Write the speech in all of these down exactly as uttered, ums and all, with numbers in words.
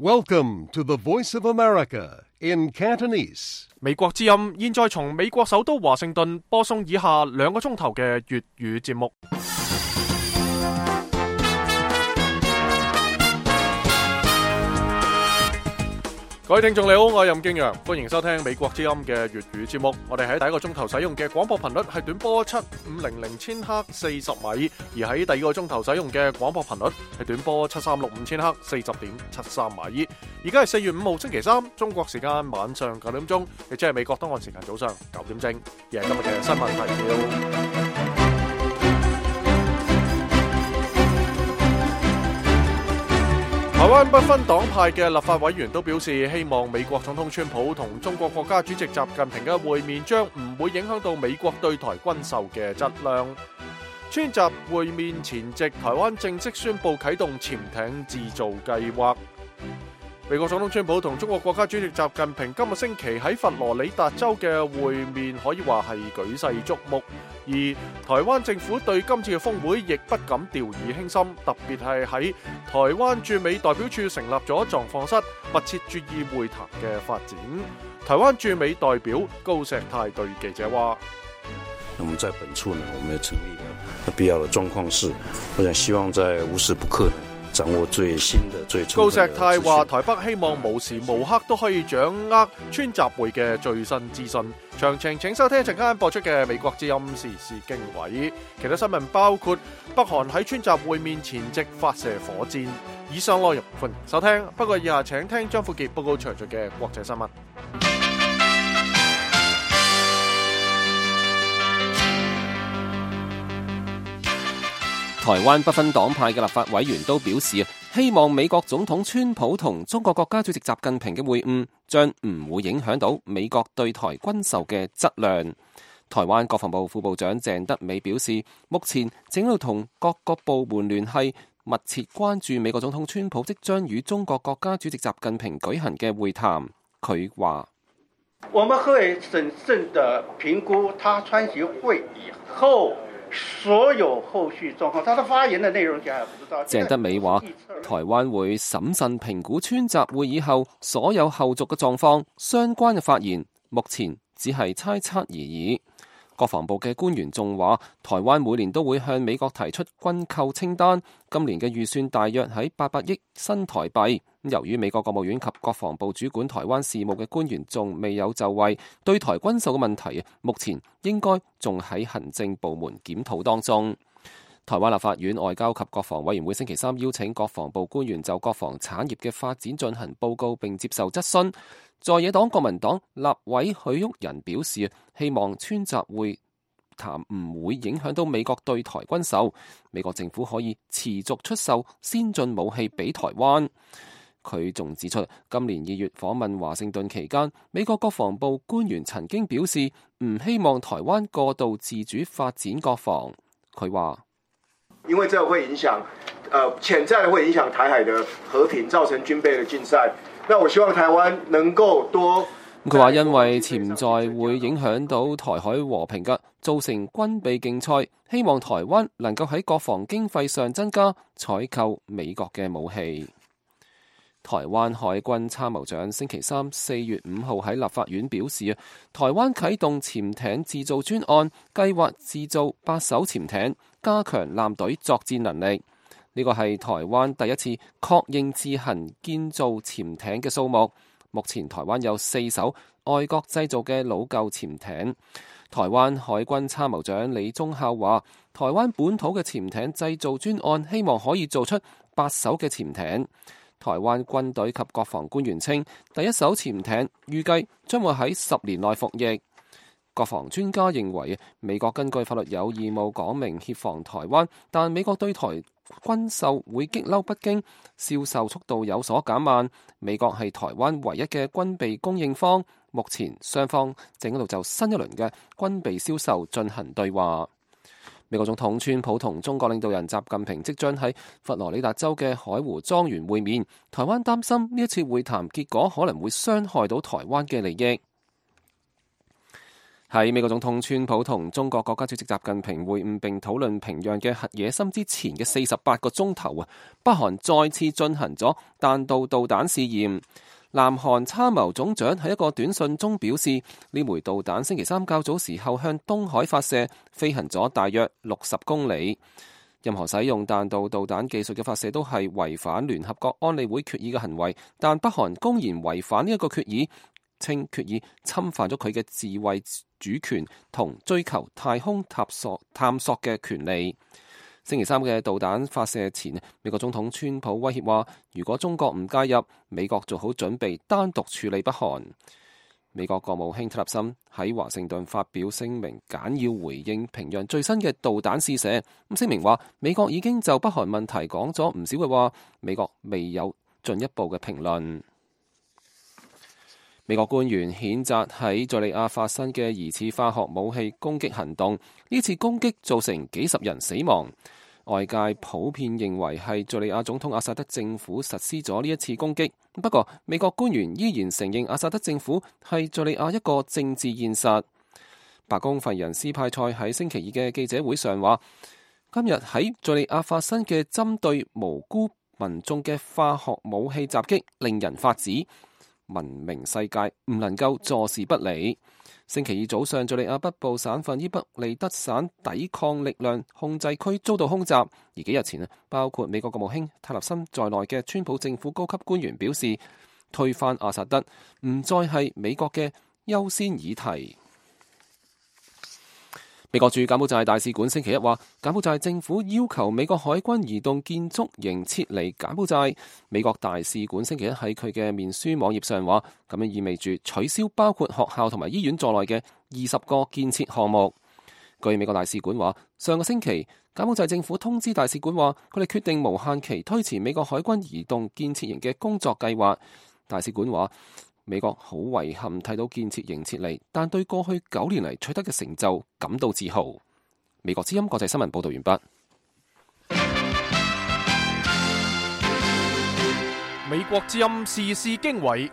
Welcome to the Voice of America in Cantonese. 美國之音現在從美國首都華盛頓播送以下兩個鐘頭嘅粵語節目。各位聽眾你好，我係任敬陽，歡迎收聽美國之音嘅粵語節目。我哋喺第一個鐘頭使用嘅廣播頻率係短波七五零零千赫四十米，而喺第二個鐘頭使用嘅廣播頻率係短波七三六五千赫四十點七三米。而家係四月五號星期三，中國時間晚上九點鐘，亦即係美國東岸時間早上九點正。而係今日嘅新聞提要。台灣不分黨派嘅立法委員都表示，希望美國總統川普同中國國家主席習近平嘅會面將唔會影響到美國對台軍售嘅質量。川習會面前夕，台灣正式宣布啟動潛艇製造計劃。美國總統川普同中國國家主席習近平今個星期喺佛羅里達州嘅會面可以話係舉世矚目，而台灣政府對今次嘅峰會亦不敢掉以輕心，特別係喺台灣駐美代表處成立咗狀況室，密切注意會談嘅發展。台灣駐美代表高石泰對記者話： 那麼在本處呢，我們也成立了必要的狀況室，我想希望在無時不刻呢掌握最新的最高石泰話， 台北希望無時無刻都可以掌握川習會嘅最新資訊。詳情請收聽一陣間播出嘅美國之音時事經緯。其他新聞包括北韓喺川習會面前夕發射火箭。以上內容歡迎收聽，不過以下請聽張富傑報告詳盡嘅國際新聞。 台灣不分黨派嘅立法委員都表示，希望美國總統川普同中國國家主席習近平嘅會晤將唔會影響到美國對台軍售嘅質量。台灣國防部副部長鄭德美表示，目前正喺度同各個部門聯繫，密切關注美國總統川普即將與中國國家主席習近平舉行嘅會談。佢話： 我們會審慎地評估他出席會以後所有後續狀況，他的發言的內容就還不知道。 鄭德美話，台灣會審慎評估川習會議後所有後續嘅狀況，相關嘅發言目前只係猜測而已。國防部嘅官員仲話，台灣每年都會向美國提出軍購清單，今年嘅預算大約喺八百億新台幣。由於美國國務院及國防部主管台灣事務嘅官員仲未有就位，對台軍售嘅問題，目前應該仲喺行政部門檢討當中。台灣立法院外交及國防委員會星期三邀請國防部官員就國防產業嘅發展進行報告並接受質詢。在野黨國民黨立委許旭仁表示，希望川習會談唔會影響到美國對台軍售，美國政府可以持續出售先進武器俾台灣。佢仲指出，今年二月訪問華盛頓期間，美國國防部官員曾經表示唔希望台灣過度自主發展國防。佢話： 因為這會影響，呃，潛在的會影響台海的和平，造成軍備的競賽。那我希望台灣能夠多。 佢話因為潛在會影響到台海和平嘅，造成軍備競賽，希望台灣能夠喺國防經費上增加採購美國嘅武器。台灣海軍參謀長星期三四月五號喺立法院表示，台灣啟動潛艇製造專案，計劃製造八艘潛艇，加強艦隊作戰能力。呢個係台灣第一次確認自行建造潛艇嘅數目。目前台灣有四艘外國製造嘅老舊潛艇。台灣海軍參謀長李宗孝話，台灣本土嘅潛艇製造專案希望可以做出八艘嘅潛艇。台灣軍隊及國防官員稱，第一艘潛艇預計將會喺十年內服役。國防專家認為，美國根據法律有義務講明協防台灣，但美國對台軍售會激嬲北京，銷售速度有所減慢。美國係台灣唯一嘅軍備供應方，目前雙方正喺度就新一輪嘅軍備銷售進行對話。美國總統川普同中國領導人習近平即將喺佛羅里達州嘅海湖莊園會面，台灣擔心呢一次會談結果可能會傷害到台灣嘅利益。 喺美國總統川普同中國國家主席習近平會晤並討論平壤嘅核野心之前嘅四十八個鐘頭啊，北韓再次進行咗彈道導彈試驗。南韓參謀總長喺一個短信中表示，呢枚導彈星期三較早時候向東海發射，飛行咗大約六十公里。任何使用彈道導彈技術嘅發射都係違反聯合國安理會決議嘅行為，但北韓公然違反呢一個決議，稱決議侵犯咗佢嘅自衛主權同追求太空探索探索嘅權利。星期三嘅導彈發射前，美國總統川普威脅話，如果中國唔介入，美國做好準備單獨處理北韓。美國國務卿特勒森喺華盛頓發表聲明，簡要回應平壤最新嘅導彈試射。咁聲明話，美國已經就北韓問題講咗唔少嘅話，美國未有進一步嘅評論。美國官員譴責喺敘利亞發生嘅疑似化學武器攻擊行動，呢次攻擊造成幾十人死亡。外界普遍認為係敘利亞總統阿薩德政府實施咗呢一次攻擊。不過，美國官員依然承認阿薩德政府係敘利亞一個政治現實。白宮發言人斯派塞喺星期二嘅記者會上話，今日喺敘利亞發生嘅針對無辜民眾嘅化學武器襲擊令人髮指。文明世界唔能夠坐視不理。星期二早上，敘利亞北部省份伊北利德省抵抗力量控制區遭到空襲，而幾日前啊，包括美國國務卿塔勒森在內嘅川普政府高級官員表示，推翻阿薩德唔再係美國嘅優先議題。美國駐柬埔寨大使館星期一話，柬埔寨政府要求美國海軍移動建築營撤離柬埔寨。美國大使館星期一喺佢嘅面書網頁上話，咁樣意味住取消包括學校同埋醫院在內嘅二十個建設項目。據美國大使館話，上個星期柬埔寨政府通知大使館話，佢哋決定無限期推遲美國海軍移動建設營嘅工作計劃。大使館話，美國好遺憾睇到建設營撤離，但對過去九年嚟取得嘅成就感到自豪。美國之音國際新聞報道完畢。 美國之音時事經緯，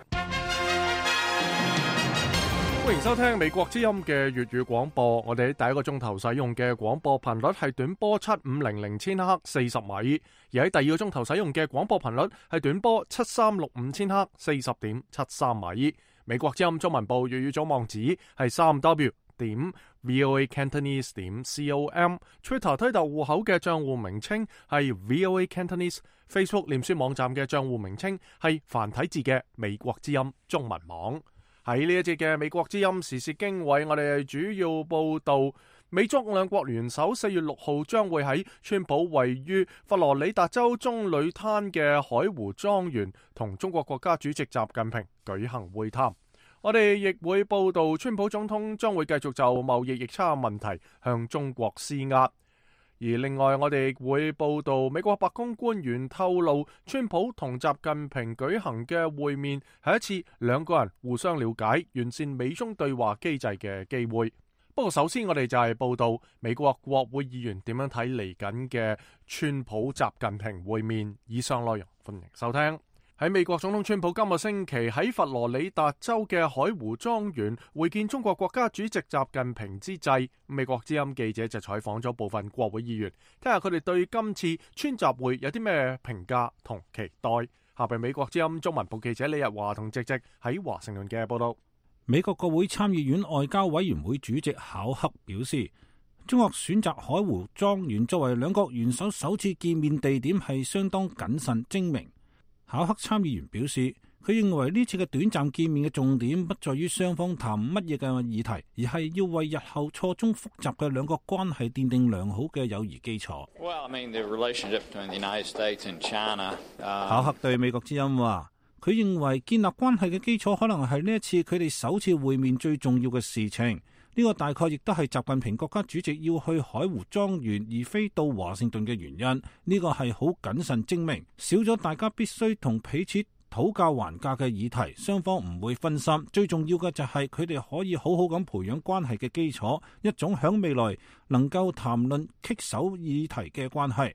歡迎收聽美國之音嘅粵語廣播。我哋喺第一個鐘頭使用嘅廣播頻率係短波七五零零千赫四十米，而喺第二個鐘頭使用嘅廣播頻率係短波七三六五千赫四十點七三米。美國之音中文部粵語組網址係三 w 點 voa cantonese 點 com，Twitter 推特戶口嘅賬戶名稱係 voa cantonese，Facebook 臉書網站嘅賬戶名稱係繁體字嘅美國之音中文網。喺呢一節嘅美國之音時事經緯，我哋主要報道美中兩國元首四月六號將會喺川普位於佛羅里達州棕櫚灘嘅海湖莊園同中國國家主席習近平舉行會談。我哋亦會報道川普總統將會繼續就貿易逆差問題向中國施壓。而另外，我哋會報道美國白宮官員透露，川普同習近平舉行嘅會面係一次兩個人互相了解、完善美中對話機制嘅機會。不過首先我哋就係報道美國國會議員點樣睇嚟緊嘅川普習近平會面。以上內容歡迎收聽。喺美國總統川普今個星期喺佛羅里達州嘅海湖莊園會見中國國家主席習近平之際，美國之音記者就採訪咗部分國會議員，聽下佢哋對今次川習會有啲咩評價同期待。下邊美國之音中文部記者李日華同直直喺華盛頓嘅報道。 美國國會參議院外交委員會主席考克表示，中國選擇海湖莊園作為兩國元首首次見面地點係相當謹慎精明。考克參議員表示，佢認為呢次嘅短暫見面嘅重點不在於雙方談乜嘢嘅議題，而係要為日後錯綜複雜嘅兩國關係奠定良好嘅友誼基礎。 Well, I mean, the relationship between the United States and China, uh... 考克對美國之音話，佢認為建立關係嘅基礎可能係呢一次佢哋首次會面最重要嘅事情。呢個大概亦都係習近平國家主席要去海湖莊園而非到華盛頓嘅原因。呢個係好謹慎精明，少咗大家必須同彼此討價還價嘅議題，雙方唔會分心。最重要嘅就係佢哋可以好好咁培養關係嘅基礎，一種響未來能夠談論棘手議題嘅關係。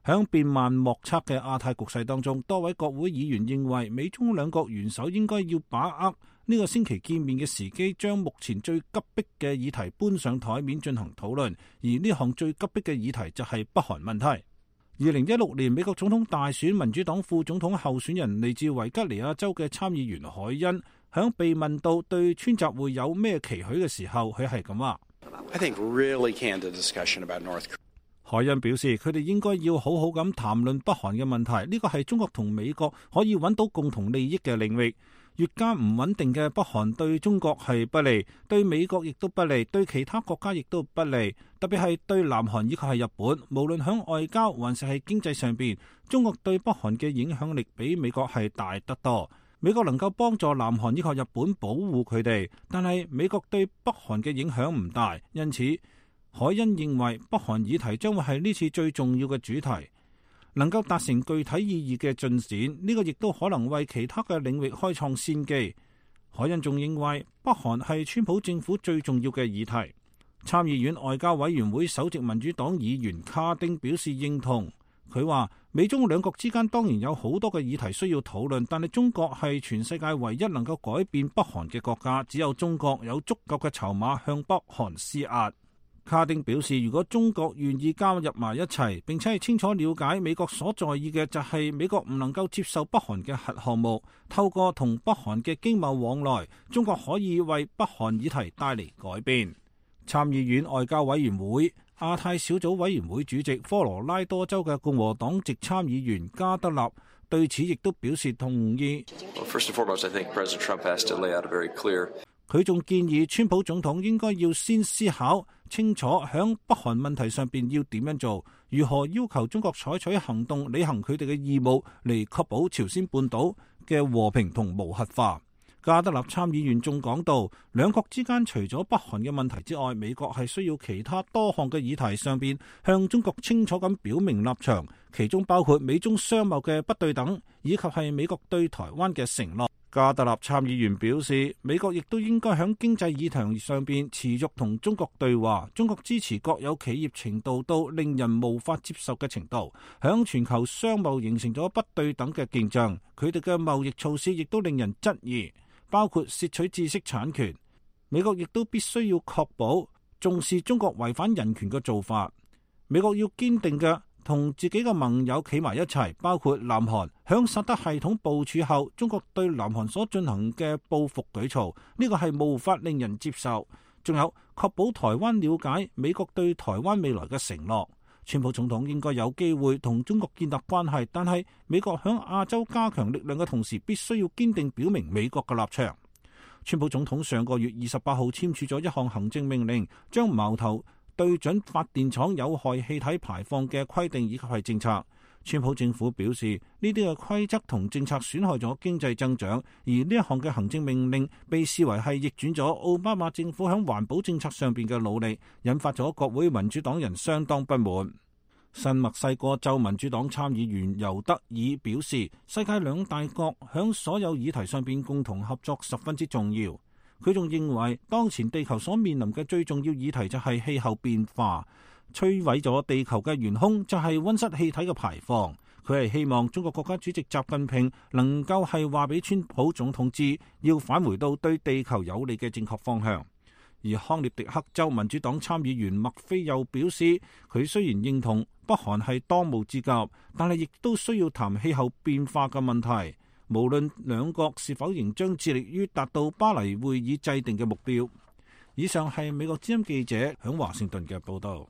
響變幻莫測嘅亞太局勢當中，多位國會議員認為美中兩國元首應該要把握呢個星期見面嘅時機，將目前最急迫嘅議題搬上台面進行討論。而呢項最急迫嘅議題就係北韓問題。二零一六年美國總統大選，民主黨副總統候選人嚟自維吉尼亞州嘅參議員海恩，響被問到對川習會有咩期許嘅時候，佢係咁話。 I think really candid discussion about North Korea. 海恩表示，佢哋應該要好好咁談論北韓嘅問題，呢個係中國同美國可以揾到共同利益嘅領域。越加唔穩定嘅北韓對中國係不利，對美國亦都不利，對其他國家亦都不利，特別係對南韓以及係日本。無論響外交還是係經濟上邊，中國對北韓嘅影響力比美國係大得多。美國能夠幫助南韓以及日本保護佢哋，但係美國對北韓嘅影響唔大，因此海恩認為北韓議題將會係呢次最重要嘅主題，能夠達成具體意義嘅進展，呢個亦都可能為其他嘅領域開創先機。海恩仲認為北韓係川普政府最重要嘅議題。參議院外交委員會首席民主黨議員卡丁表示認同，佢話美中兩國之間當然有好多嘅議題需要討論，但係中國係全世界唯一能夠改變北韓嘅國家，只有中國有足夠嘅籌碼向北韓施壓。卡丁表示，如果中國願意加入埋一齊，並且係清楚了解美國所在意嘅就係美國唔能夠接受北韓嘅核項目，透過同北韓嘅經貿往來，中國可以為北韓議題帶嚟改變。參議院外交委員會亞太小組委員會主席科羅拉多州嘅共和黨籍參議員加德納對此亦都表示同意。 Well, first and foremost, I think President Trump has to lay out a very clear 佢仲建議川普總統應該要先思考清楚響北韓問題上邊要點樣做，如何要求中國採取行動履行佢哋嘅義務嚟確保朝鮮半島嘅和平同無核化。加德納參議員仲講到，兩國之間除咗北韓嘅問題之外，美國係需要其他多項嘅議題上邊向中國清楚咁表明立場，其中包括美中商貿嘅不對等，以及係美國對台灣嘅承諾。加德納參議員表示，美國亦都應該喺經濟議題上邊持續同中國對話。中國支持國有企業程度到令人無法接受嘅程度，喺全球商貿形成咗不對等嘅競爭。佢哋嘅貿易措施亦都令人質疑，包括竊取知識產權。美國亦都必須要確保重視中國違反人權嘅做法。美國要堅定嘅同自己嘅盟友企埋一齊，包括南韓。響薩德系統部署後，中國對南韓所進行嘅報復舉措，呢個係無法令人接受。仲有確保台灣了解美國對台灣未來嘅承諾。川普總統應該有機會同中國建立關係，但係美國響亞洲加強力量嘅同時，必須要堅定表明美國嘅立場。川普總統上個月二十八號簽署咗一項行政命令，將矛頭對準發電廠有害氣體排放嘅規定以及係政策。川普政府表示，呢啲嘅規則同政策損害咗經濟增長，而呢一項嘅行政命令被視為係逆轉咗奧巴馬政府喺環保政策上邊嘅努力，引發咗國會民主黨人相當不滿。新墨西哥州民主黨參議員尤德爾表示，世界兩大國喺所有議題上邊共同合作十分之重要。佢仲認為，當前地球所面臨嘅最重要議題就係氣候變化，摧毀咗地球嘅元兇就係溫室氣體嘅排放。佢係希望中國國家主席習近平能夠係話俾川普總統知，要返回到對地球有利嘅正確方向。而康涅狄克州民主黨參議員麥菲又表示，佢雖然認同北韓係當務之急，但係亦都需要談氣候變化嘅問題。無論兩國是否仍將致力於達到巴黎會議制定嘅目標。以上係美國之音記者響華盛頓嘅報道。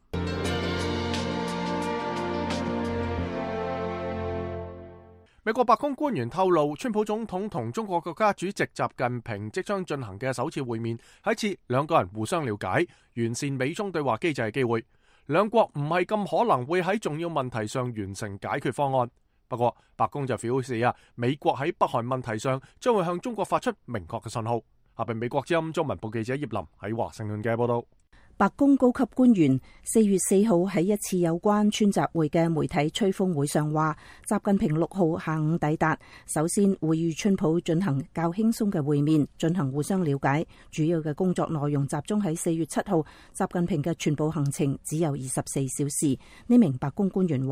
美國白宮官員透露，川普總統同中國國家主席習近平即將進行嘅首次會面，係一次兩個人互相了解、完善美中對話機制嘅機會。兩國唔係咁可能會喺重要問題上完成解決方案。不過，白宮就表示啊，美國喺北韓問題上將會向中國發出明確嘅信號。下邊美國之音中文部記者葉林喺華盛頓嘅報道。 白宮高級官員四月四號喺一次有關川習會嘅媒體吹風會上話，習近平六號下午抵達，首先會與川普進行較輕鬆嘅會面，進行互相了解。主要嘅工作內容集中喺四月七號，習近平嘅全部行程只有二十四小時。呢名白宮官員話。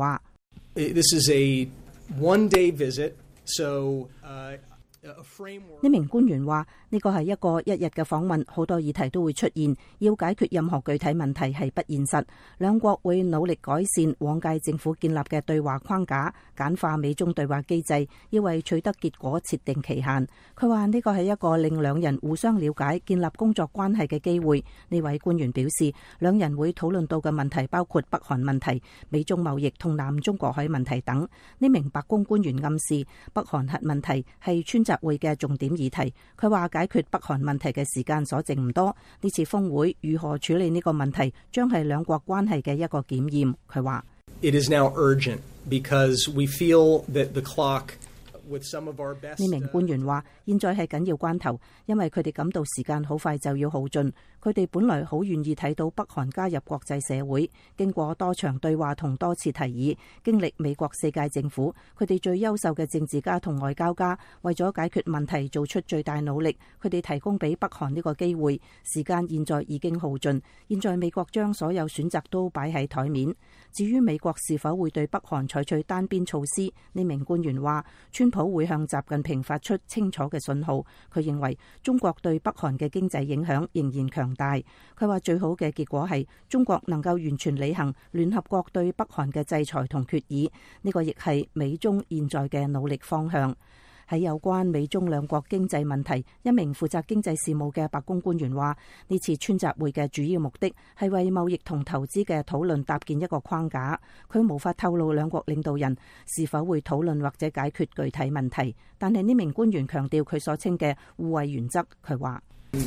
This is a one-day visit, so, uh a framework. 呢名官員話：呢個係一個一日嘅訪問，好多議題都會出現，要解決任何具體問題係不現實。兩國會努力改善往屆政府建立嘅對話框架，簡化美中對話機制，要為取得結果設定期限。佢話呢個係一個令兩人互相了解、建立工作關係嘅機會。呢位官員表示，兩人會討論到嘅問題包括北韓問題、美中貿易同南中國海問題等。呢名白宮官員暗示，北韓核問題係川習會嘅重點議題。佢話解決北韓問題嘅時間所剩唔多，呢次峰會如何處理呢個問題，將係兩國關係嘅一個檢驗。佢話 ：It is now urgent because we feel that the clock with some of our best。呢名官員話：現在係緊要關頭，因為佢哋感到時間好快就要耗盡。佢哋本來好願意睇到北韓加入國際社會，經過多場對話同多次提議，經歷美國四屆政府，佢哋最優秀嘅政治家同外交家為咗解決問題做出最大努力，佢哋提供俾北韓呢個機會。時間現在已經耗盡，現在美國將所有選擇都擺喺台面。至於美國是否會對北韓採取單邊措施，呢名官員話：川普會向習近平發出清楚嘅信號。佢認為中國對北韓嘅經濟影響仍然強大。佢話最好嘅結果係中國能夠完全履行聯合國對北韓嘅制裁同決議，呢個亦係美中現在嘅努力方向。喺有關美中兩國經濟問題，一名負責經濟事務嘅白宮官員話：呢次川習會嘅主要目的係為貿易同投資嘅討論搭建一個框架。佢無法透露兩國領導人是否會討論或者解決具體問題，但係呢名官員強調佢所稱嘅互惠原則。佢話：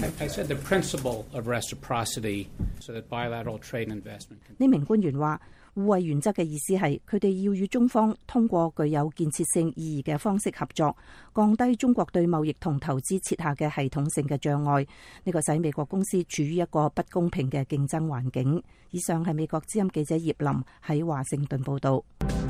呢名官員話，互惠原則嘅意思係佢哋要與中方通過具有建設性意義嘅方式合作，降低中國對貿易同投資設下嘅系統性嘅障礙。呢個使美國公司處於一個不公平嘅競爭環境。以上係美國之音記者葉林喺華盛頓報道。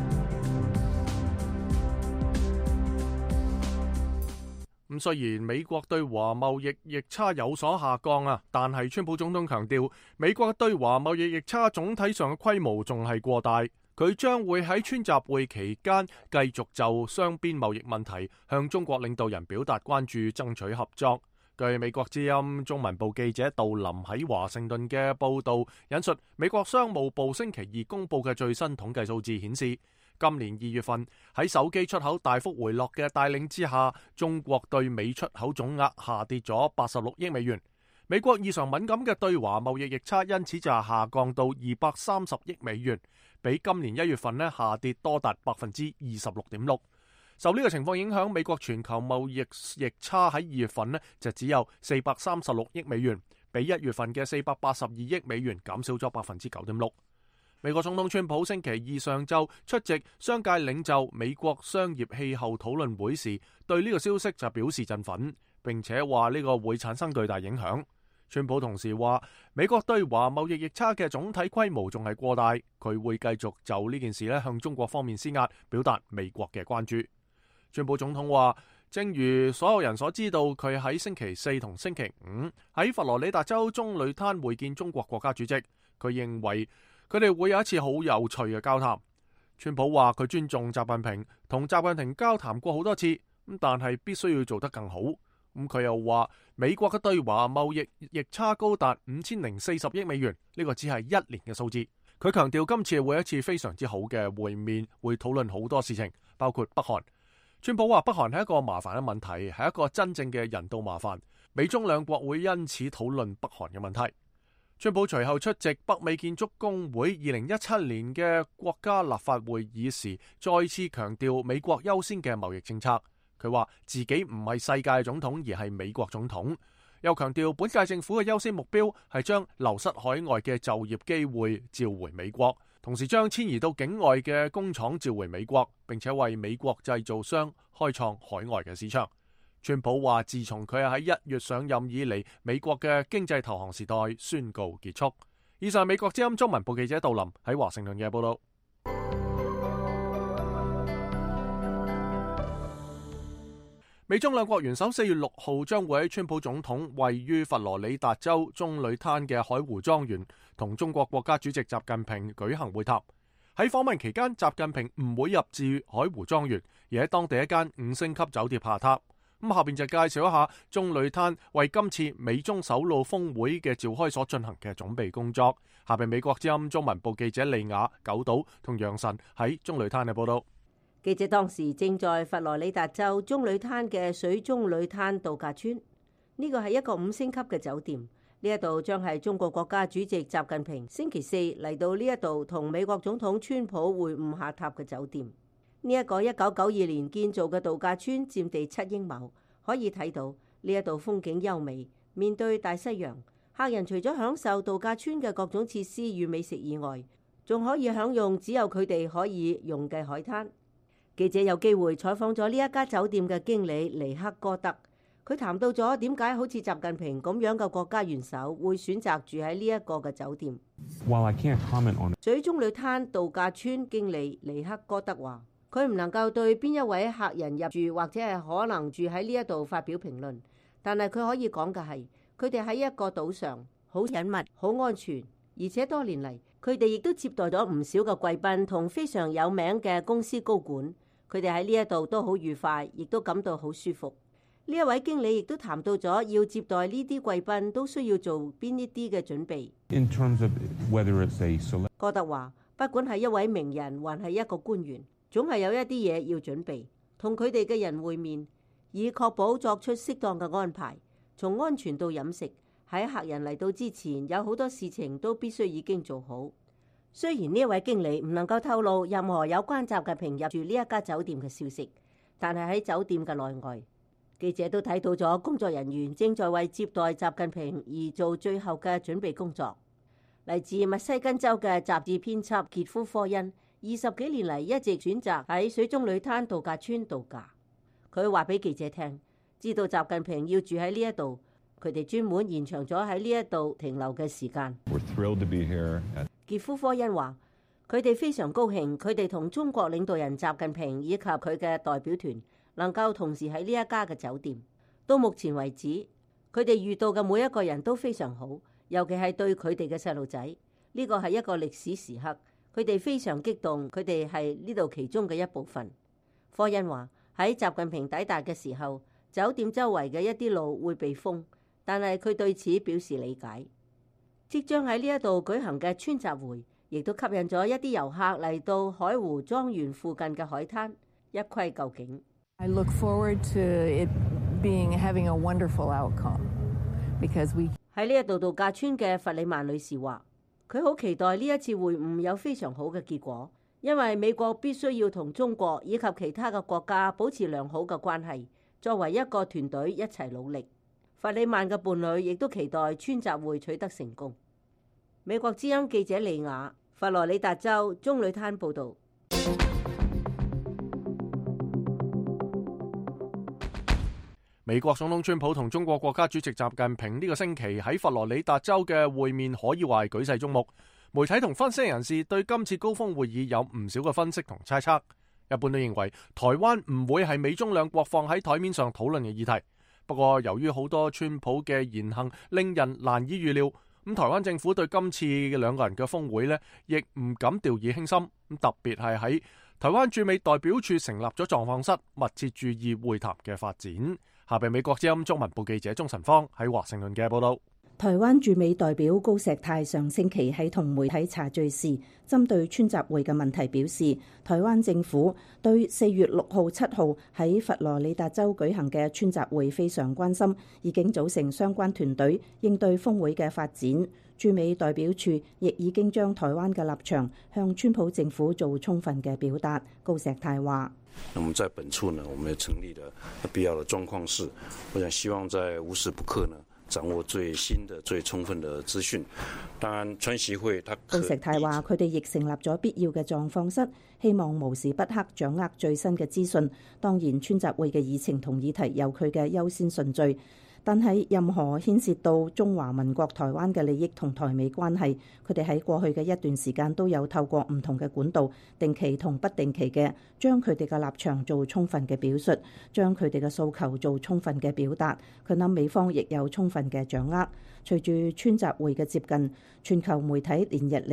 咁雖然美國對華貿易逆差有所下降啊，但係川普總統強調，美國對華貿易逆差總體上嘅規模仲係過大。佢將會喺川習會期間繼續就雙邊貿易問題向中國領導人表達關注，爭取合作。據美國之音中文部記者杜林喺華盛頓嘅報道引述美國商務部星期二公布嘅最新統計數字顯示，今年二月份喺手機出口大幅回落嘅帶領之下，中國對美出口總額下跌咗八十六億美元。美國異常敏感嘅對華貿易逆差因此就係下降到二百三十億美元，比今年一月份呢下跌多達百分之二十六點六。受呢個情況影響，美國全球貿易逆差喺二月份呢就只有四百三十六億美元，比一月份嘅四百八十二億美元減少咗百分之九點六。美國總統川普星期二上晝出席商界領袖美國商業氣候討論會時，對呢個消息就表示振奮，並且話呢個會產生巨大影響。川普同時話，美國對華貿易逆差嘅總體規模仲係過大，佢會繼續就呢件事咧向中國方面施壓，表達美國嘅關注。川普總統話，正如所有人所知道，佢喺星期四同星期五喺佛羅里達州棕櫚灘會見中國國家主席，佢認為佢哋會有一次好有趣嘅交談。川普話佢尊重習近平，同習近平交談過好多次，咁但係必須要做得更好。咁佢又話美國嘅對華貿易逆差高達五千零四十億美元，呢個只係一年嘅數字。佢強調今次會有一次非常之好嘅會面，會討論好多事情，包括北韓。川普話北韓係一個麻煩嘅問題，係一個真正嘅人道麻煩，美中兩國會因此討論北韓嘅問題。川普隨後出席北美建築工會二零一七年嘅國家立法會議時，再次強調美國優先嘅貿易政策。佢話自己唔係世界總統，而係美國總統。又強調本屆政府嘅優先目標係將流失海外嘅就業機會召回美國，同時將遷移到境外嘅工廠召回美國，並且為美國製造商開創海外嘅市場。川普話自從佢喺一月上任以嚟，美國嘅經濟投降時代宣告結束。以上美國之音中文部記者杜林喺華盛頓嘅報道。美中兩國元首四月六號將會喺川普總統位於佛羅里達州棕櫚灘嘅海湖莊園同中國國家主席習近平舉行會談。 喺訪問期間，習近平唔會入住海湖莊園，而喺當地一間五星級酒店下榻。咁下邊就介紹一下中旅灘為今次美中首腦峰會嘅召開所進行嘅準備工作。下邊美國之音中文部記者利雅、九島同楊晨喺中旅灘嘅報道。 記者當時正在佛羅里達州中旅灘嘅水中旅灘度假村，呢個係一個五星級嘅酒店。呢一度將係中國國家主席習近平星期四嚟到呢一度同美國總統川普會晤下榻嘅酒店。呢一個一九九二年建造嘅度假村佔地七英畝，可以睇到呢一度風景優美，面對大西洋。客人除咗享受度假村嘅各種設施與美食以外，仲可以享用只有佢哋可以用嘅海灘。記者有機會採訪咗呢一家酒店嘅經理尼克哥德，佢談到咗點解好似習近平咁樣嘅國家元首會選擇住喺呢一個嘅酒店。水中旅灘度假村經理尼克哥德話，佢唔能夠對邊一位客人入住或者係可能住喺呢一度發表評論，但係佢可以講嘅係，佢哋喺一個島上，好隱密、好安全，而且多年嚟佢哋亦都接待咗唔少嘅貴賓同非常有名嘅公司高管。佢哋喺呢一度都好愉快，亦都感到好舒服。呢一位經理亦都談到咗要接待呢啲貴賓都需要做邊一啲嘅準備。In terms of whether it's a select... 哥德話，不管係一位名人還係一個官員，總係有一啲嘢要準備，同佢哋嘅人會面，以確保作出適當嘅安排。從安全到飲食，喺客人嚟到之前，有好多事情都必須已經做好。雖然呢一位經理唔能夠透露任何有關習近平入住呢一家酒店嘅消息，但係喺酒店嘅內外，記者都睇到咗工作人員正在為接待習近平而做最後嘅準備工作。嚟自密西根州嘅雜誌編輯傑夫科恩，二十幾年嚟一直選擇喺水中旅灘度假村度假。佢話俾記者聽，知道習近平要住喺呢一度，佢哋專門延長咗喺呢一度停留嘅時間。傑夫科恩話，佢哋非常高興，佢哋同中國領導人習近平以及佢嘅代表團能夠同時喺呢一家嘅酒店。到目前為止，佢哋遇到嘅每一個人都非常好，尤其係對佢哋嘅細路仔。呢個係一個歷史時刻，佢哋非常激動，佢哋係呢度其中嘅一部分。科恩話，喺習近平抵達嘅時候，酒店周圍嘅一啲路會被封，但係佢對此表示理解。即將喺呢一度舉行嘅川習會，亦都吸引咗一啲遊客嚟到海湖莊園附近嘅海灘一窺究竟。 I look forward to it being having a wonderful outcome because we 喺呢一度度假村嘅弗里曼女士話，佢好期待呢一次會晤有非常好嘅結果，因為美國必須要同中國以及其他嘅國家保持良好嘅關係，作為一個團隊一齊努力。弗里曼嘅伴侶亦都期待川習會取得成功。美國之音記者利雅，佛羅里達州中旅灘報道。 美國總統川普同中國國家主席習近平呢個星期喺佛羅里達州嘅會面可以話係舉世矚目。媒體同分析人士對今次高峰會議有唔少嘅分析同猜測，一般都認為台灣唔會係美中兩國放喺台面上討論嘅議題。不過由於好多川普嘅言行令人難以預料，咁台灣政府對今次嘅兩個人嘅峰會呢，亦唔敢掉以輕心。咁特別係喺台灣駐美代表處成立咗狀況室，密切注意會談嘅發展。下邊美國之音中文部記者鍾晨芳喺華盛頓嘅報道。 台灣駐美代表高石泰上星期喺同媒體茶敘時，針對川習會嘅問題表示，台灣政府對四月六號、七號喺佛羅里達州舉行嘅川習會非常關心，已經組成相關團隊應對峰會嘅發展。駐美代表處亦已經將台灣嘅立場向川普政府做充分嘅表達。高石泰話： 那麼在本處呢，我們成立了必要的狀況室，我想希望在無時不刻呢，掌握最新的、最充分的資訊。當然，川習會，他高石泰話，佢哋亦成立咗必要嘅狀況室，希望無時不刻掌握最新嘅資訊。當然，川習會嘅議程同議題有佢嘅優先順序。但係任何牽涉到中華民國台灣嘅利益同台美關係，佢哋喺過去嘅一段時間都有透過唔同嘅管道，定期同不定期嘅將佢哋嘅立場做充分嘅表述，將佢哋嘅訴求做充分嘅表達。佢諗美方亦有充分嘅掌握。隨住川習會嘅接近，全球媒體連日嚟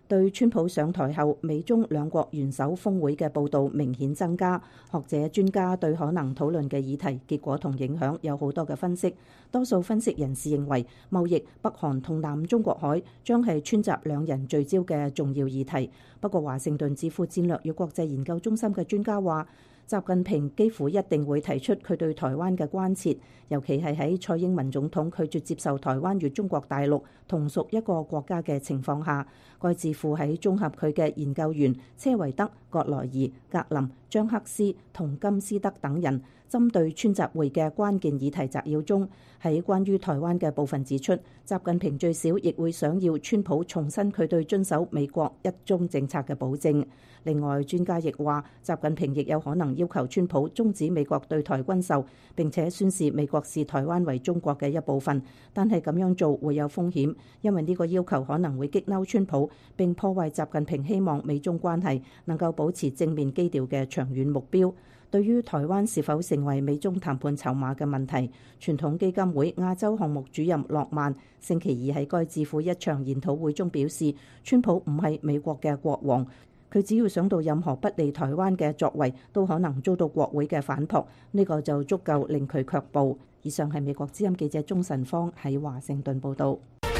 對川普上台後美中兩國元首峰會嘅報導明顯增加，學者專家對可能討論嘅議題、結果同影響有好多嘅分析。多數分析人士認為，貿易、北韓同南中國海將係川習兩人聚焦嘅重要議題。不過，華盛頓智庫戰略與國際研究中心嘅專家話，習近平幾乎一定會提出佢對台灣嘅關切，尤其係喺蔡英文總統拒絕接受台灣與中國大陸同屬一個國家嘅情況下。該智庫喺綜合佢嘅研究員車維德、葛萊爾、格林、張克斯同金斯德等人針對川習會嘅關鍵議題摘要中，喺關於台灣嘅部分指出，習近平最少亦會想要川普重申佢對遵守美國一中政策嘅保證。另外，專家亦話，習近平亦有可能要求川普終止美國對台軍售，並且宣示美國視台灣為中國嘅一部分。但係咁樣做會有風險，因為呢個要求可能會激嬲川普，並破壞習近平希望美中關係能夠保持正面基調嘅長遠目標。對於台灣是否成為美中談判籌碼嘅問題，傳統基金會亞洲項目主任諾曼星期二喺該智庫一場研討會中表示，川普唔係美國嘅國王，佢只要想到任何不利台灣嘅作為，都可能遭到國會嘅反撲，呢個就足夠令佢卻步。以上係美國之音記者鍾晨芳喺華盛頓報導。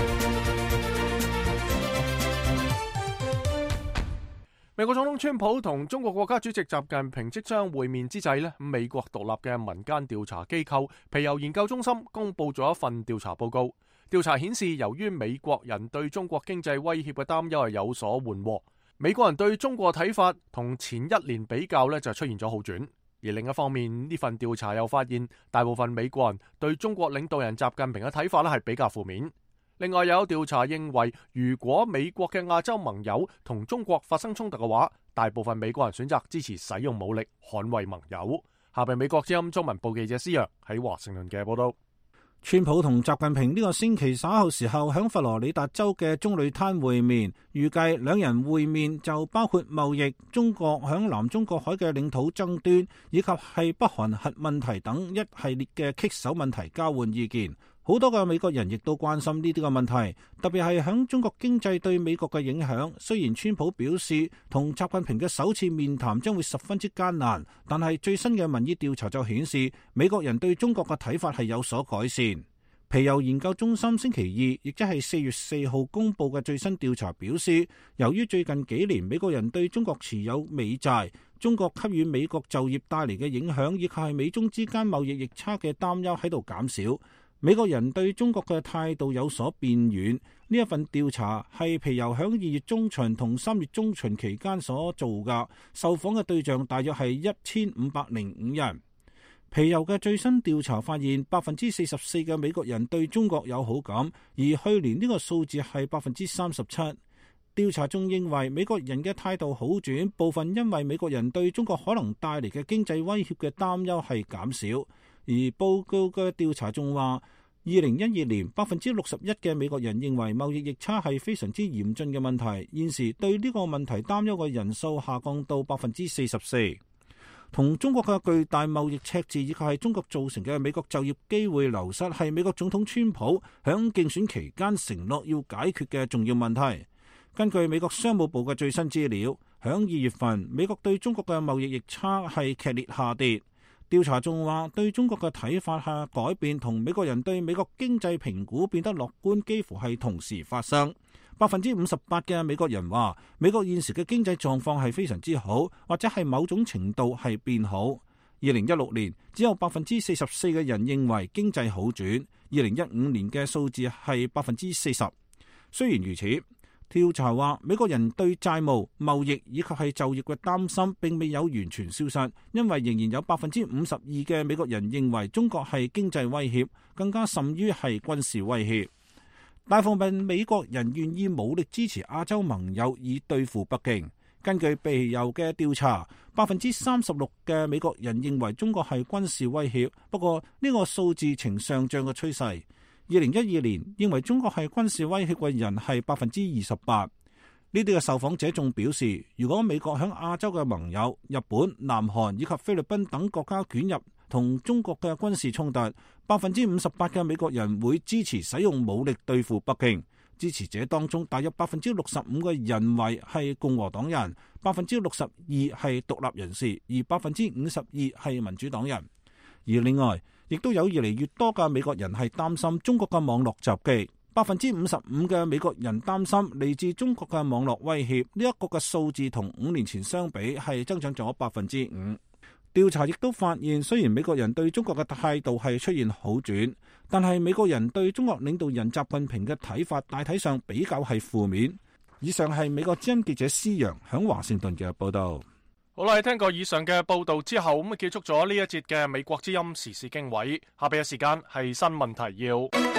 美國總統川普同中國國家主席習近平即將會面之際呢，美國獨立嘅民間調查機構皮尤研究中心公布咗一份調查報告。調查顯示，由於美國人對中國經濟威脅嘅擔憂係有所緩和，美國人對中國嘅睇法同前一年比較呢就出現咗好轉。而另一方面，呢份調查又發現，大部分美國人對中國領導人習近平嘅睇法呢係比較負面。另外，有調查認為，如果美國嘅亞洲盟友同中國發生衝突嘅話，大部分美國人選擇支持使用武力捍衛盟友。下邊美國之音中文部記者施洋喺華盛頓嘅報道。 川普同習近平呢個星期稍後時候響佛羅里達州嘅棕櫚灘會面，預計兩人會面就包括貿易、中國響南中國海嘅領土爭端，以及係北韓核問題等一系列嘅棘手問題交換意見。好多嘅美國人亦都關心呢啲嘅問題，特別係響中國經濟對美國嘅影響。雖然川普表示同習近平嘅首次面談將會十分之艱難，但係最新嘅民意調查就顯示美國人對中國嘅睇法係有所改善。皮尤研究中心星期二，亦即係四月四號公布嘅最新調查表示，由於最近幾年美國人對中國持有美債，中國給予美國就業帶嚟嘅影響，以及係美中之間貿易逆差嘅擔憂喺度減少。美國人對中國嘅態度有所變軟。呢一份調查係皮尤響二月中旬同三月中旬期間所做嘅，受訪嘅對象大約係一千五百零五人。皮尤嘅最新調查發現，百分之四十四嘅美國人對中國有好感，而去年呢個數字係百分之三十七。調查仲認為美國人嘅態度好轉，部分因為美國人對中國可能帶嚟嘅經濟威脅嘅擔憂係減少。而報告嘅調查仲話，二零一二年百分之六十一嘅美國人認為貿易逆差係非常之嚴峻嘅問題，現時對呢個問題擔憂嘅人數下降到百分之四十四。同中國嘅巨大貿易赤字以及係中國造成嘅美國就業機會流失，係美國總統川普響競選期間承諾要解決嘅重要問題。根據美國商務部嘅最新資料，響二月份美國對中國嘅貿易逆差係劇烈下跌。調查仲話，對中國嘅睇法下改變同美國人對美國經濟評估變得樂觀幾乎係同時發生。百分之五十八嘅美國人話，美國現時嘅經濟狀況係非常之好，或者係某種程度係變好。二零一六年只有百分之四十四嘅人認為經濟好轉，二零一五年嘅數字係百分之四十。雖然如此，調查話美國人對債務、貿易以及係就業嘅擔心並未有完全消失，因為仍然有百分之五十二嘅美國人認為中國係經濟威脅，更加甚於係軍事威脅。大部分美國人願意武力支持亞洲盟友以對付北京。根據皮尤嘅調查，百分之三十六嘅美國人認為中國係軍事威脅，不過呢個數字呈上漲嘅趨勢。二零一二年認為中國係軍事威脅嘅人係百分之二十八。呢啲嘅受訪者仲表示，如果美國響亞洲嘅盟友日本、南韓以及菲律賓等國家捲入同中國嘅軍事衝突，百分之五十八嘅美國人會支持使用武力對付北京。 支持者當中大約百分之六十五嘅人為係共和黨人，百分之六十二係獨立人士，而百分之五十二係民主黨人。而另外，亦都有越嚟越多嘅美國人係擔心中國嘅網絡襲擊，百分之五十五嘅美國人擔心嚟自中國嘅網絡威脅。呢一個嘅數字同五年前相比係增長咗百分之五。調查亦都發現，雖然美國人對中國嘅態度係出現好轉，但係美國人對中國領導人習近平嘅睇法大體上比較係負面。以上係美國之音記者施陽響華盛頓嘅報道。 好啦，聽過以上嘅報道之後，咁啊結束咗呢一節嘅美國之音時事經緯。下邊嘅時間係新聞提要。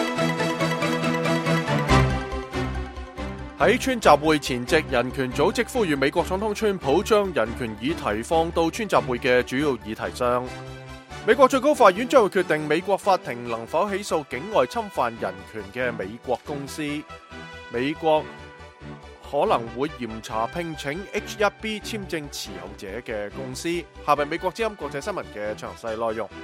喺川集會前夕，人權組織呼籲美國總統川普將人權議題放到川集會嘅主要議題上。美國最高法院將會決定美國法庭能否起訴境外侵犯人權嘅美國公司。美國可能會嚴查聘請 H 一 B 簽證持有者嘅公司。下邊美國之音國際新聞嘅詳細內容。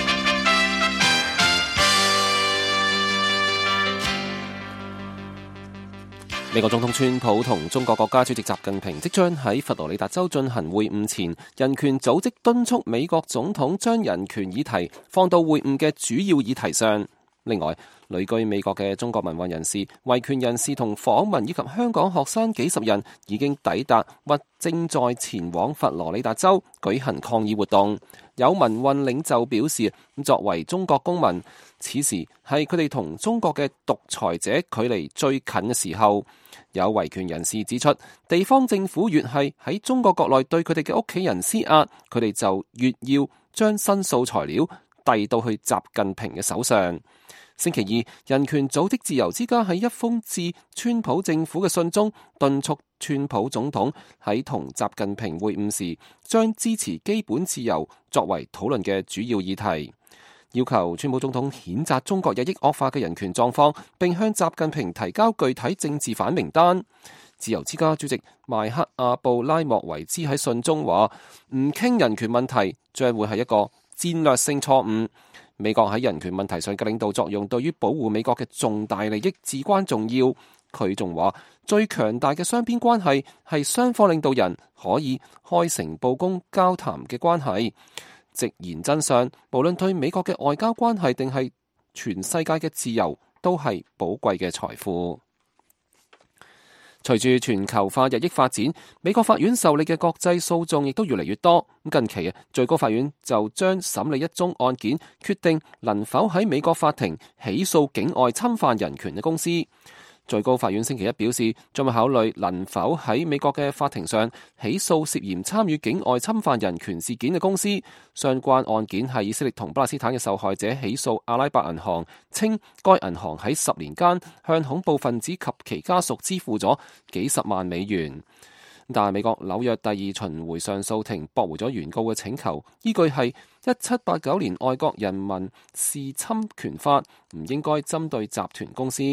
美國總統川普同中國國家主席習近平即將喺佛羅里達州進行會晤前，人權組織敦促美國總統將人權議題放到會晤嘅主要議題上。另外，旅居美國嘅中國民運人士、維權人士同訪民以及香港學生幾十人已經抵達或正在前往佛羅里達州舉行抗議活動。有民運領袖表示，作為中國公民，此時係佢哋同中國嘅獨裁者距離最近嘅時候。有維權人士指出，地方政府越係喺中國國內對佢哋嘅屋企人施壓，佢哋就越要將申訴材料遞到去習近平嘅手上。星期二，人權組織自由之家喺一封致川普政府嘅信中，敦促川普總統喺同習近平會晤時，將支持基本自由作為討論嘅主要議題，要求川普總統譴責中國日益惡化嘅人權狀況，並向習近平提交具體政治犯名單。自由之家主席邁克阿布拉莫維茲喺信中話：唔傾人權問題將會係一個戰略性錯誤。美國喺人權問題上嘅領導作用對於保護美國嘅重大利益至關重要。佢仲話，最強大嘅雙邊關係係雙方領導人可以開誠佈公交談嘅關係，直言真相，無論對美國嘅外交關係定係全世界嘅自由，都係寶貴嘅財富。隨住全球化日益發展，美國法院受理嘅國際訴訟亦都越嚟越多。近期啊，最高法院就將審理一宗案件，決定能否喺美國法庭起訴境外侵犯人權嘅公司。最高法院星期一表示，將會考慮能否喺美國嘅法庭上起訴涉嫌參與境外侵犯人權事件嘅公司。相關案件係以色列同巴勒斯坦嘅受害者起訴阿拉伯銀行，稱該銀行喺十年間向恐怖分子及其家屬支付咗幾十萬美元。但係美國紐約第二巡迴上訴庭駁回咗原告嘅請求，依據係一七八九年外國人民事侵權法，唔應該針對集團公司。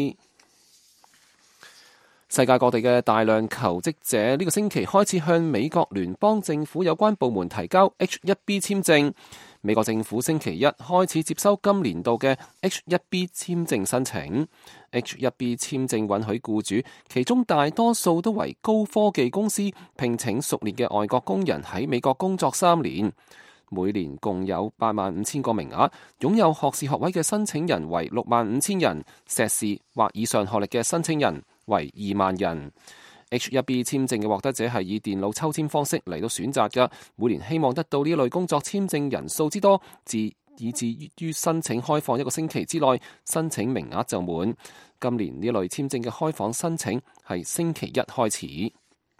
世界各地嘅大量求職者呢個星期開始向美國聯邦政府有關部門提交 H 一 B 簽證。美國政府星期一開始接收今年度嘅 H 一 B 簽證申請。H 一 B 簽證允許僱主，其中大多數都為高科技公司，聘請熟練嘅外國工人喺美國工作三年。每年共有八萬五千個名額，擁有學士學位嘅申請人為六萬五千人，碩士或以上學歷嘅申請人為二萬人。H 一 B 簽證嘅獲得者係以電腦抽籤方式嚟到選擇嘅，每年希望得到呢類工作簽證人數之多，至以至於申請開放一個星期之內，申請名額就滿。今年呢類簽證嘅開放申請係星期一開始。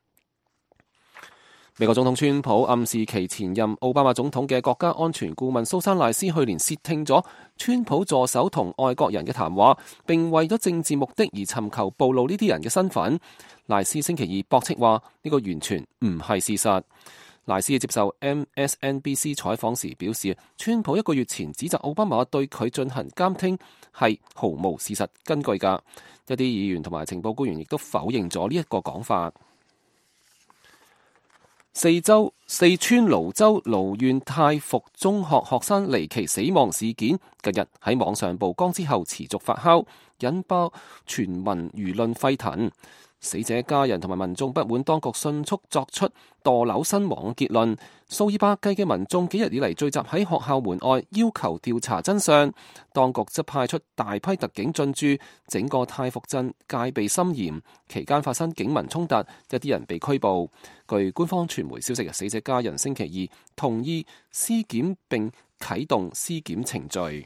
美國總統川普暗示其前任奧巴馬總統嘅國家安全顧問蘇珊賴斯去年竊聽咗川普助手同外國人嘅談話，並為咗政治目的而尋求暴露呢啲人嘅身份。賴斯星期二駁斥話呢個完全唔係事實。賴斯接受 M S N B C 採訪時表示，川普一個月前指責奧巴馬對佢進行監聽係毫無事實根據㗎。一啲議員同埋情報官員亦都否認咗呢一個講法。 四周四川瀘州瀘縣太福中學學生離奇死亡事件，近日喺網上曝光之後持續發酵，引爆全民輿論沸騰。死者家人同埋民眾不滿當局迅速作出墮樓身亡結論，數以百計嘅民眾幾日以嚟聚集喺學校門外要求調查真相，當局則派出大批特警進駐，整個太福鎮戒備森嚴，期間發生警民衝突，一啲人被拘捕。據官方傳媒消息，死者家人星期二同意屍檢並啟動屍檢程序。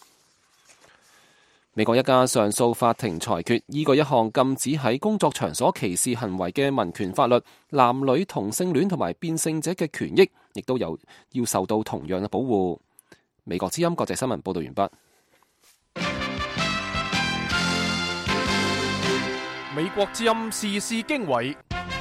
美國一家上訴法庭裁決，依據一項禁止喺工作場所歧視行為嘅民權法律，男女同性戀同埋變性者嘅權益亦都有要受到同樣嘅保護。美國之音國際新聞報道完畢。 美國之音時事經緯。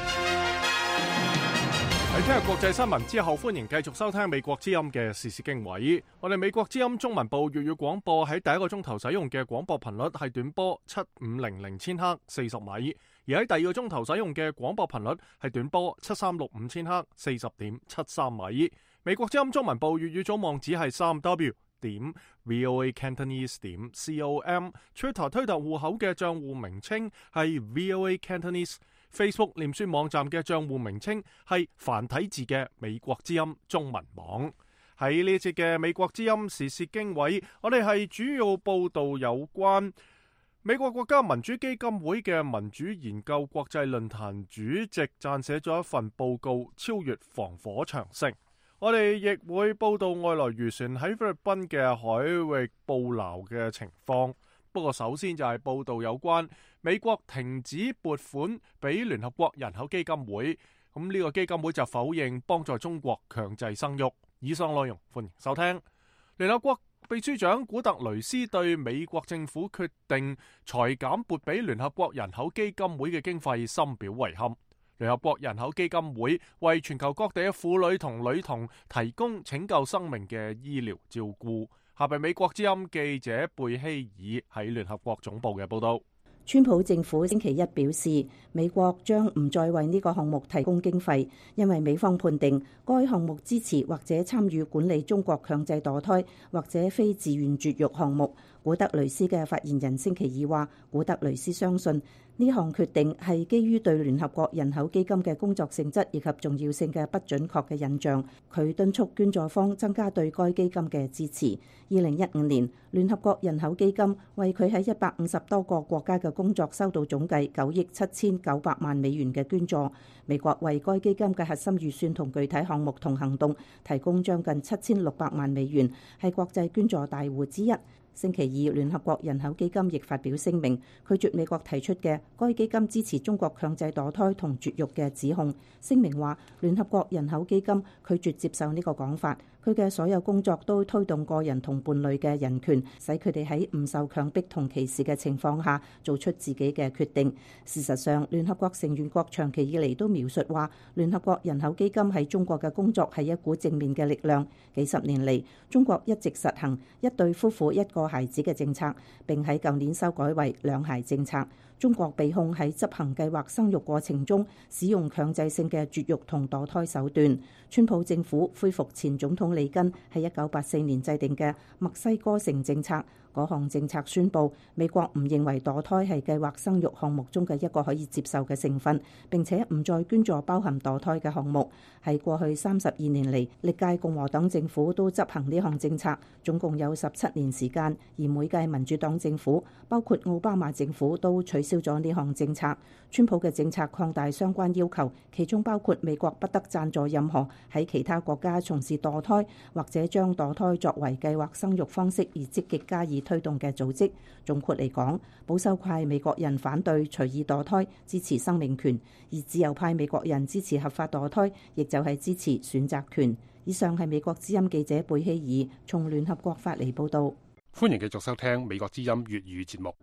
喺聽日國際新聞之後，歡迎繼續收聽美國之音嘅時事經緯。我哋美國之音中文部粵語廣播喺第一個鐘頭使用嘅廣播頻率係短波七五零零千赫四十米，而喺第二個鐘頭使用嘅廣播頻率係短波七三六五千赫四十點七三米。美國之音中文部粵語總網址係三 w 點 voa cantonese 點 com，Twitter 推特戶口嘅賬戶名稱係 voa cantonese。Facebook 臉書網站嘅賬戶名稱係繁體字嘅美國之音中文網。喺呢節嘅美國之音時事經緯，我哋係主要報道有關美國國家民主基金會嘅民主研究國際論壇主席撰寫咗一份報告，超越防火長城。我哋亦會報道外來漁船喺菲律賓嘅海域捕撈嘅情況。不過首先就係報道有關美國停止撥款俾聯合國人口基金會，咁呢個基金會就否認幫助中國強制生育。以上內容歡迎收聽。聯合國秘書長古特雷斯對美國政府決定裁減撥俾聯合國人口基金會嘅經費深表遺憾。聯合國人口基金會為全球各地嘅婦女同女童提供拯救生命嘅醫療照顧。下邊美國之音記者貝希爾喺聯合國總部嘅報道。 川普政府星期一表示，美國將唔再為呢個項目提供經費，因為美方判定該項目支持或者參與管理中國強制墮胎或者非自願絕育項目。古特雷斯嘅發言人星期二話，古特雷斯相信呢項決定係基於對聯合國人口基金嘅工作性質以及重要性嘅不準確嘅印象。佢敦促捐助方增加對該基金嘅支持。二零一五年，聯合國人口基金為佢喺一百五十多個國家嘅工作收到總計九億七千九百萬美元嘅捐助。美國為該基金嘅核心預算同具體項目同行動提供將近七千六百萬美元，係國際捐助大戶之一。星期二，聯合國人口基金亦發表聲明，拒絕美國提出嘅該基金支持中國強制墮胎同絕育嘅指控。聲明話，聯合國人口基金拒絕接受呢個講法。佢嘅所有工作都推動個人同伴侶嘅人權，使佢哋喺唔受強迫同歧視嘅情況下做出自己嘅決定。事實上，聯合國成員國長期以嚟都描述話，聯合國人口基金喺中國嘅工作係一股正面嘅力量。幾十年嚟，中國一直實行一對夫婦一個孩子嘅政策，並喺舊年修改為兩孩政策。中國被控喺執行計劃生育過程中使用強制性嘅絕育同墮胎手段。川普政府恢復前總統里根喺一九八四年制定嘅墨西哥城政策。嗰項政策宣布，美國唔認為墮胎係計劃生育項目中嘅一個可以接受嘅成分，並且唔再捐助包含墮胎嘅項目。喺過去三十二年嚟，歷屆共和黨政府都執行呢項政策，總共有十七年時間，而每屆民主黨政府，包括奧巴馬政府，都取消咗呢項政策。川普嘅政策擴大相關要求，其中包括美國不得贊助任何喺其他國家從事墮胎或者將墮胎作為計劃生育方式而積極加以推動嘅組織。總括嚟講，保守派美國人反對隨意墮胎，支持生命權；而自由派美國人支持合法墮胎，亦就係支持選擇權。以上係美國之音記者貝希爾從聯合國發嚟報道。 歡迎繼續收聽美國之音粵語節目。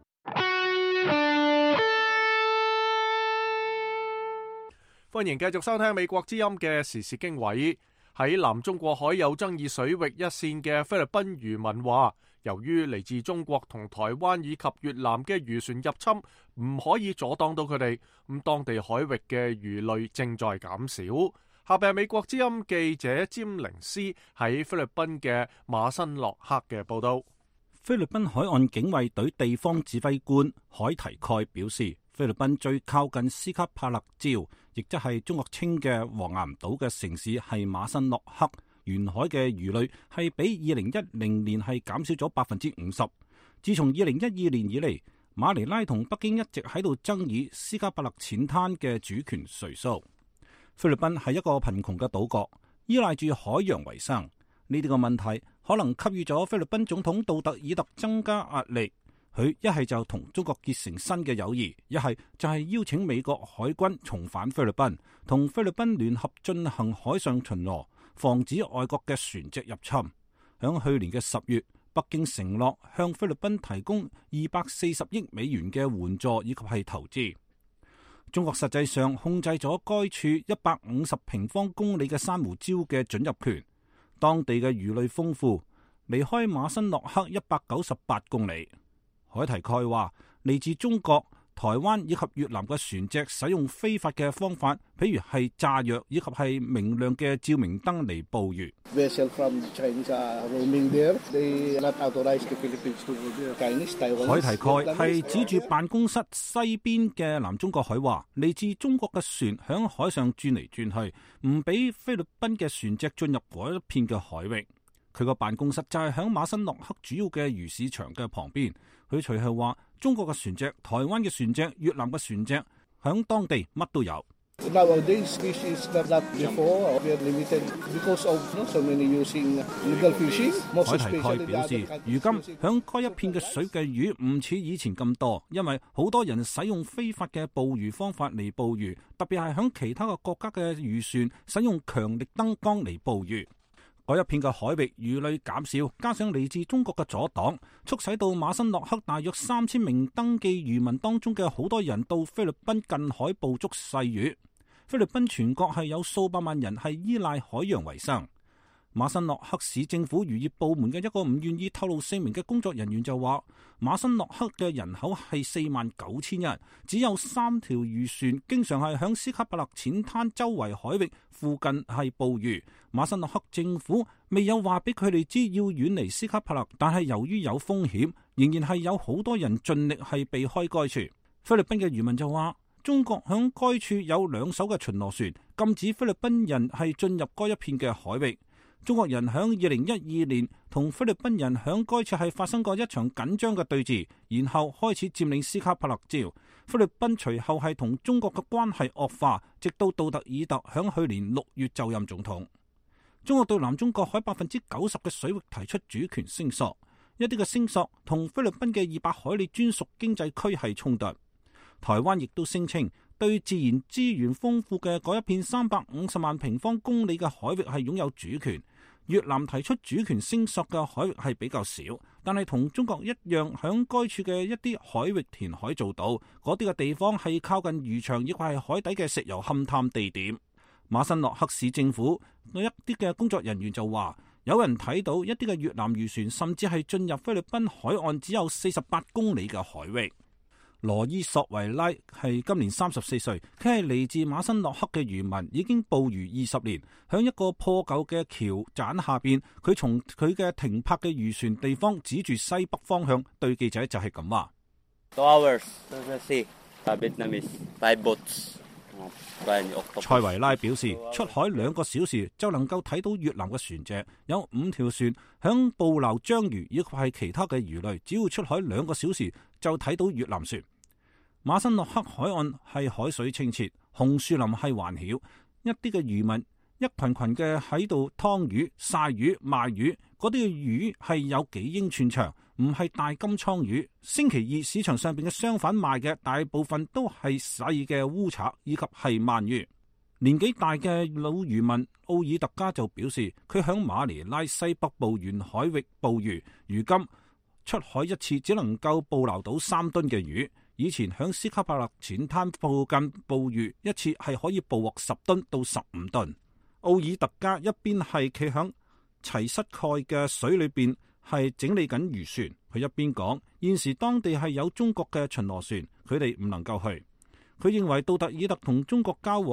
歡迎繼續收聽美國之音嘅時事經緯。喺南中國海有爭議水域一線嘅菲律賓漁民話，由於嚟自中國同台灣以及越南嘅漁船入侵，唔可以阻擋到佢哋，咁當地海域嘅魚類正在減少。 下邊係美國之音記者詹寧斯喺菲律賓嘅馬辛諾克嘅報道。 菲律賓海岸警衛隊地方指揮官海提蓋表示，菲律賓最靠近斯卡帕勒礁，亦即係中國稱嘅黃岩島嘅城市係馬辛諾克，沿海嘅魚類係比二零一零年係減少咗百分之五十。自從二零一二年以嚟，馬尼拉同北京一直喺度爭議斯卡帕勒淺灘嘅主權誰屬。菲律賓係一個貧窮嘅島國，依賴住海洋為生。呢啲個問題可能給予咗菲律賓總統杜特爾特增加壓力。佢一係就同中國結成新嘅友誼，一係就係邀請美國海軍重返菲律賓，同菲律賓聯合進行海上巡邏，防止外國嘅船隻入侵。響去年嘅十月，北京承諾向菲律賓提供二百四十億美元嘅援助以及係投資。中國實際上控制咗該處一百五十平方公里嘅珊瑚礁嘅准入權，當地嘅魚類豐富，離開馬辛諾克一百九十八公里。海提蓋話，嚟自中國、台灣以及越南嘅船隻使用非法嘅方法，譬如係炸藥以及係明亮嘅照明燈嚟捕魚。海提蓋係指住辦公室西邊嘅南中國海話，嚟自中國嘅船響海上轉嚟轉去，唔俾菲律賓嘅船隻進入嗰一片嘅海域。佢個辦公室就係響馬辛諾克主要嘅魚市場嘅旁邊。佢隨後話，中國嘅船隻、台灣嘅船隻、越南嘅船隻響當地乜都有。海提蓋表示，如今響該一片嘅水嘅魚唔似以前咁多，因為好多人使用非法嘅捕魚方法嚟捕魚，特別係響其他嘅國家嘅漁船使用強力燈光嚟捕魚。嗰一片嘅海域魚類減少，加上嚟自中國嘅阻擋，促使到馬辛諾克大約三千名登記漁民當中嘅好多人到菲律賓近海捕捉細魚。菲律賓全國係有數百萬人係依賴海洋為生。馬辛諾克市政府漁業部門嘅一個唔願意透露姓名嘅工作人員就話，馬辛諾克嘅人口係四萬九千人，只有三條漁船經常係響斯卡帕勒淺灘周圍海域附近係捕魚。馬辛諾克政府未有話俾佢哋知要遠離斯卡帕勒，但係由於有風險，仍然係有好多人盡力係避開該處。菲律賓嘅漁民就話，中國響該處有兩艘嘅巡邏船，禁止菲律賓人係進入該一片嘅海域。中國人響二零一二年同菲律賓人響該處係發生過一場緊張嘅對峙，然後開始佔領斯卡帕勒礁。菲律賓隨後係同中國嘅關係惡化，直到杜特爾特響去年六月就任總統。中國對南中國海百分之九十嘅水域提出主權聲索，一啲嘅聲索同菲律賓嘅二百海里專屬經濟區係衝突。台灣亦都聲稱對自然資源豐富嘅嗰一片三百五十萬平方公里嘅海域係擁有主權。越南提出主權聲索嘅海域係比較少，但係同中國一樣，響該處嘅一啲海域填海做到，嗰啲嘅地方係靠近漁場，亦或係海底嘅石油勘探地點。馬辛諾克市政府有一啲嘅工作人員就話，有人睇到一啲嘅越南漁船甚至係進入菲律賓海岸只有四十八公里嘅海域。羅伊索維拉係今年三十四歲，佢係嚟自馬辛諾克嘅漁民，已經捕魚二十年。響一個破舊嘅橋棧下邊，佢從佢嘅停泊嘅漁船地方指住西北方向，對記者就係咁話。塞維拉表示，出海兩個小時就能夠睇到越南嘅船隻，有五條船響捕撈章魚以及係其他嘅魚類，只要出海兩個小時就睇到越南船。馬辛諾克海岸係海水清澈，紅樹林係環繞，一啲嘅漁民一群群嘅喺度劏魚、曬魚、賣魚，嗰啲嘅魚係有幾英寸長，唔係大金槍魚。星期二市場上邊嘅商販賣嘅大部分都係細嘅烏賊以及係鰻魚。年紀大嘅老漁民奧爾特加就表示，佢響馬尼拉西北部沿海域捕魚，如今出海一次只能夠捕撈到三噸嘅魚。以前響斯卡帕勒淺灘附近捕魚一次係可以捕獲十噸到十五噸。奧爾特加一邊係企響齊塞蓋嘅水裏邊係整理緊漁船，佢一邊講，現時當地係有中國嘅巡邏船，佢哋唔能夠去。佢認為杜特爾特同中國交往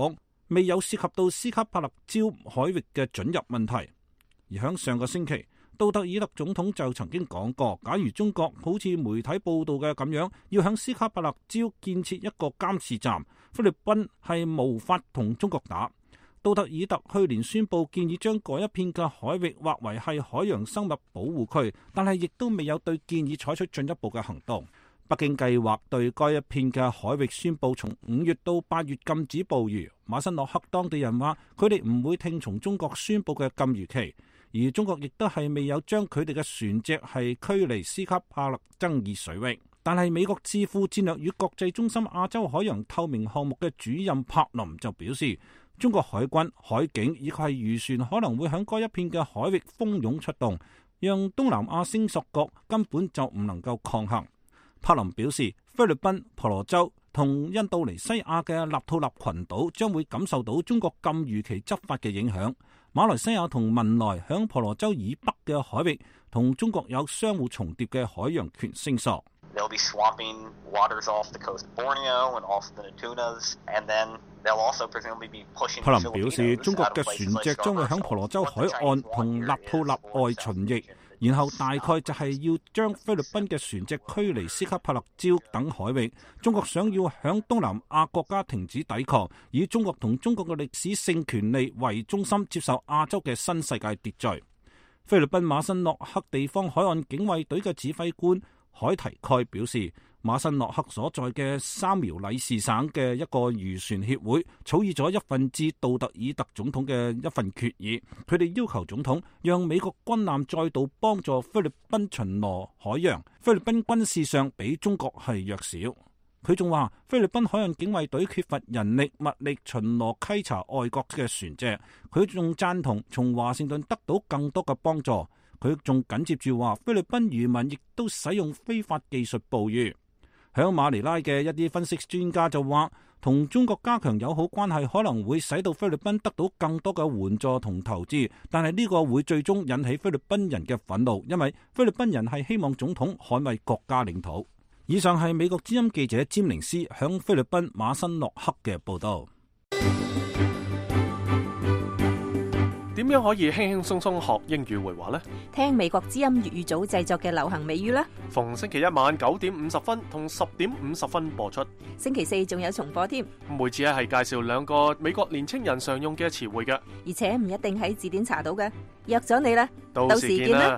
未有涉及到斯卡帕勒礁海域嘅准入問題。而響上個星期，杜特爾特總統就曾經講過，假如中國好似媒體報道嘅咁樣，要響斯卡帕勒礁建設一個監視站，菲律賓係無法同中國打。杜特爾特去年宣布建議將嗰一片嘅海域劃為係海洋生物保護區，但係亦都未有對建議採取進一步嘅行動。北京計劃對該一片嘅海域宣布從五月到八月禁止捕魚。馬辛諾克當地人話，佢哋唔會聽從中國宣布嘅禁漁期。而中國亦都係未有將佢哋嘅船隻係驅離斯卡帕勒爭議水域，但係美國智庫戰略與國際中心亞洲海洋透明項目嘅主任柏林就表示，中國海軍、海警以及係漁船可能會喺該一片嘅海域蜂擁出動，讓東南亞星索國根本就唔能夠抗衡。柏林表示，菲律賓、婆羅洲同印度尼西亞嘅納吐納群島將會感受到中國禁漁期執法嘅影響。馬來西亞同文萊響婆羅洲以北嘅海域同中國有相互重疊嘅海洋權聲索。 They'll be swapping waters off the coast of Borneo and off the Natunas, and then they'll also presumably be pushing. 柏林表示，中國嘅船隻將會響婆羅洲海岸同納吐納外巡弋，然後大概就係要將菲律賓嘅船隻驅離斯卡帕勒礁等海域。中國想要響東南亞國家停止抵抗，以中國同中國嘅歷史性權利為中心，接受亞洲嘅新世界秩序。菲律賓馬辛諾克地方海岸警衛隊嘅指揮官海提蓋表示，馬辛諾克所在嘅三苗里士省嘅一個漁船協會草擬咗一份致杜特爾特總統嘅一份決議，佢哋要求總統讓美國軍艦再度幫助菲律賓巡邏海洋。菲律賓軍事上比中國係弱小。佢仲話，菲律賓海岸警衛隊缺乏人力物力巡邏稽查外國嘅船隻。佢仲贊同從華盛頓得到更多嘅幫助。佢仲緊接住話，菲律賓漁民亦都使用非法技術捕魚。響馬尼拉嘅一啲分析專家就話，同中國加強友好關係可能會使到菲律賓得到更多嘅援助同投資，但係呢個會最終引起菲律賓人嘅憤怒，因為菲律賓人係希望總統捍衛國家領土。以上係美國之音記者詹寧斯響菲律賓馬辛諾克嘅報道。 點樣可以輕輕鬆鬆學英語會話呢？ 聽美國之音粵語組製作嘅流行美語啦！ 逢星期一晚九點五十分同十點五十分播出。 星期四仲有重播添。 每次咧係介紹兩個美國年青人常用嘅詞彙嘅， 而且唔一定喺字典查到嘅。約咗你啦， 到時見啦！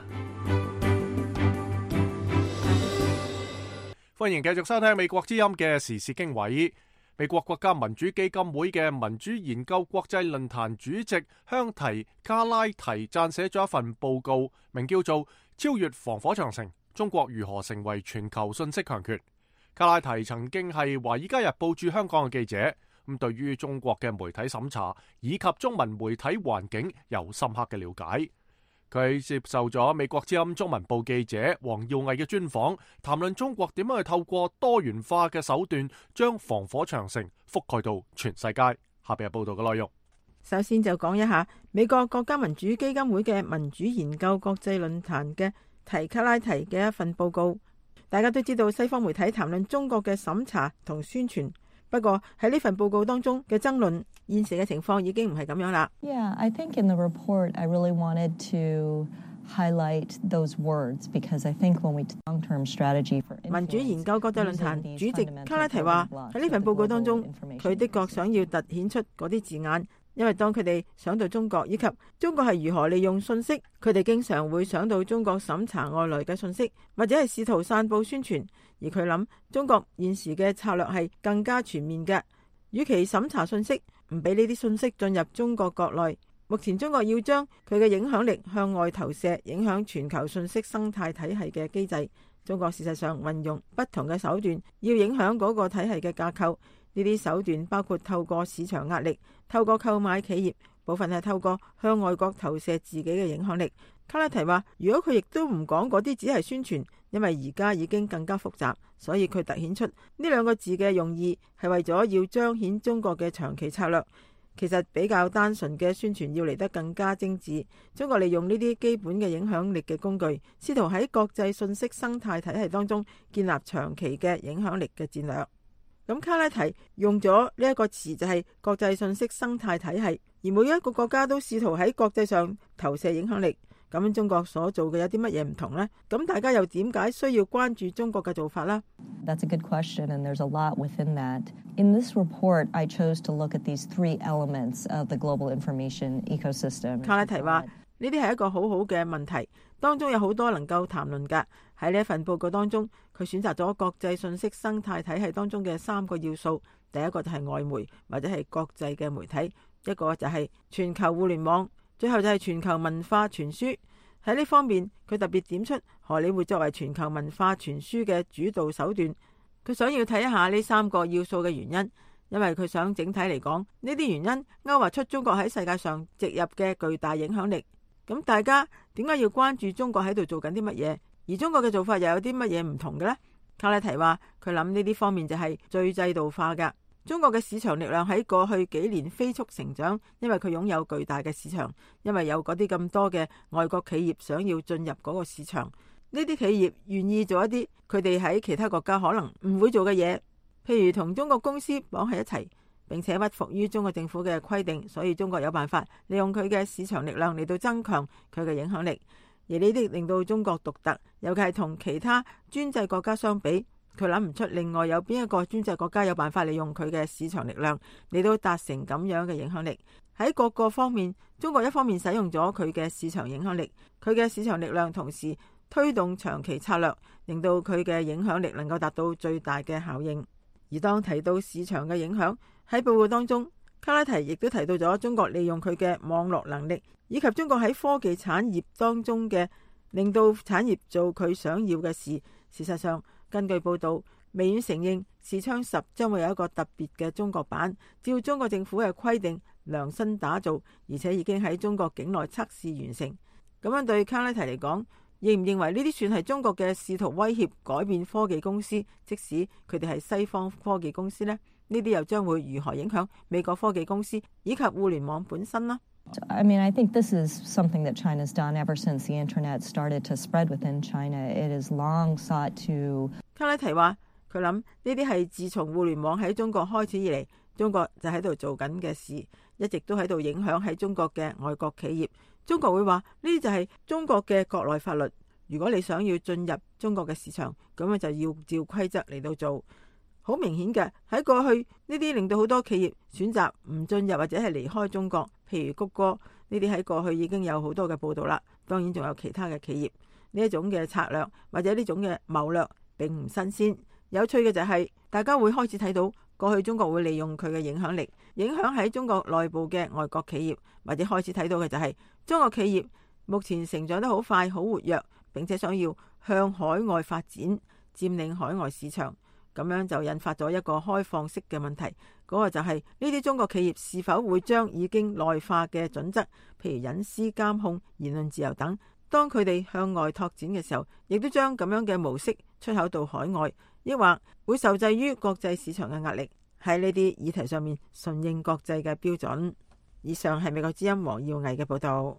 歡迎繼續收聽美國之音嘅時事經緯。美國國家民主基金會嘅民主研究國際論壇主席香提卡拉提撰寫咗一份報告，名叫做《超越防火長城：中國如何成為全球信息強權》。卡拉提曾經係《華爾街日報》駐香港嘅記者，咁對於中國嘅媒體審查以及中文媒體環境有深刻嘅了解。佢接受咗美國之音中文部記者黃耀毅嘅專訪，談論中國點樣去透過多元化嘅手段將防火長城覆蓋到全世界。下邊係報道嘅內容。 首先就講一下美國國家民主基金會嘅民主研究國際論壇嘅提卡拉提嘅一份報告。大家都知道西方媒體談論中國嘅審查同宣傳，不過喺呢份報告當中嘅爭論，現時嘅情況已經唔係咁樣啦。 Yeah, I think in the report I really wanted to highlight those words because I think when we long-term strategy for 民主研究國際論壇主席卡拉提話喺呢份報告當中，佢的確想要突顯出嗰啲字眼，因為當佢哋想到中國以及中國係如何利用信息，佢哋經常會想到中國審查外來嘅信息，或者係試圖散布宣傳。而佢諗中國現時嘅策略係更加全面嘅，與其審查信息，唔俾呢啲信息進入中國國內。目前中國要將佢嘅影響力向外投射，影響全球信息生態體系嘅機制。中國事實上運用不同嘅手段，要影響嗰個體系嘅架構。呢啲手段包括透過市場壓力，透過購買企業，部分係透過向外國投射自己嘅影響力。卡拉提話，如果佢亦都唔講嗰啲只係宣傳，因為而家已經更加複雜，所以佢突顯出呢兩個字嘅用意係為咗要彰顯中國嘅長期策略。其實比較單純嘅宣傳要嚟得更加精緻。中國利用呢啲基本嘅影響力嘅工具，試圖喺國際信息生態體系當中建立長期嘅影響力嘅戰略。 咁卡拉提用咗呢一個詞就係國際信息生態體系，而每一個國家都試圖喺國際上投射影響力。咁中國所做嘅有啲乜嘢唔同呢？咁大家又點解需要關注中國嘅做法呢？ That's a good question, and there's a lot within that. In this report, I chose to look at these three elements of the global information ecosystem. 卡拉提話呢啲係一個好好嘅問題，當中有好多能夠談論㗎。喺呢一份報告當中，佢選擇咗國際信息生態體系當中嘅三個要素。第一個就係外媒或者係國際嘅媒體，一個就係全球互聯網，最後就係全球文化傳輸。喺呢方面，佢特別點出荷里活作為全球文化傳輸嘅主導手段。佢想要睇一下呢三個要素嘅原因，因為佢想整體嚟講，呢啲原因勾畫出中國喺世界上植入嘅巨大影響力。咁大家點解要關注中國喺度做緊啲乜嘢？而中國嘅做法又有啲乜嘢唔同嘅呢？卡拉提話佢諗呢啲方面就係最制度化㗎。中國嘅市場力量喺過去幾年飛速成長，因為佢擁有巨大嘅市場，因為有嗰啲咁多嘅外國企業想要進入嗰個市場。呢啲企業願意做一啲佢哋喺其他國家可能唔會做嘅嘢，譬如同中國公司綁喺一齊，並且屈服於中國政府嘅規定，所以中國有辦法利用佢嘅市場力量嚟到增強佢嘅影響力。而呢啲令到中國獨特，尤其係同其他專制國家相比，佢諗唔出另外有邊一個專制國家有辦法利用佢嘅市場力量嚟到達成咁樣嘅影響力。喺各個方面，中國一方面使用咗佢嘅市場影響力，佢嘅市場力量同時推動長期策略，令到佢嘅影響力能夠達到最大嘅效應。而當提到市場嘅影響，喺報告當中，卡拉提亦都提到咗中國利用佢嘅網絡能力，以及中國喺科技產業當中嘅令到產業做佢想要嘅事。事實上，根據報道，微軟承認視窗十將會有一個特別嘅中國版，照中國政府嘅規定量身打造，而且已經喺中國境內測試完成。咁樣對卡拉提嚟講，認唔認為呢啲算係中國嘅試圖威脅改變科技公司，即使佢哋係西方科技公司呢？呢啲又將會如何影響美國科技公司以及互聯網本身呢？ I mean, I think this is something that China's done ever since the internet started to spread within China. It has long sought to. 卡拉提話佢諗呢啲係自從互聯網喺中國開始以嚟，中國就喺度做緊嘅事，一直都喺度影響喺中國嘅外國企業。中國會話呢啲就係中國嘅國內法律。如果你想要進入中國嘅市場，咁樣就要照規則嚟到做。好明顯嘅，喺過去呢啲令到好多企業選擇唔進入或者係離開中國，譬如谷歌呢啲喺過去已經有好多嘅報道啦。當然仲有其他嘅企業，呢一種嘅策略或者呢種嘅謀略並唔新鮮。有趣嘅就係大家會開始睇到過去中國會利用佢嘅影響力影響喺中國內部嘅外國企業，或者開始睇到嘅就係中國企業目前成長得好快好活躍，並且想要向海外發展，佔領海外市場。咁樣就引發咗一個開放式嘅問題，嗰個就係呢啲中國企業是否會將已經內化嘅準則，譬如隱私監控、言論自由等，當佢哋向外拓展嘅時候，亦都將咁樣嘅模式出口到海外，抑或會受制於國際市場嘅壓力，喺呢啲議題上面順應國際嘅標準。以上係美國之音黃耀毅嘅報道。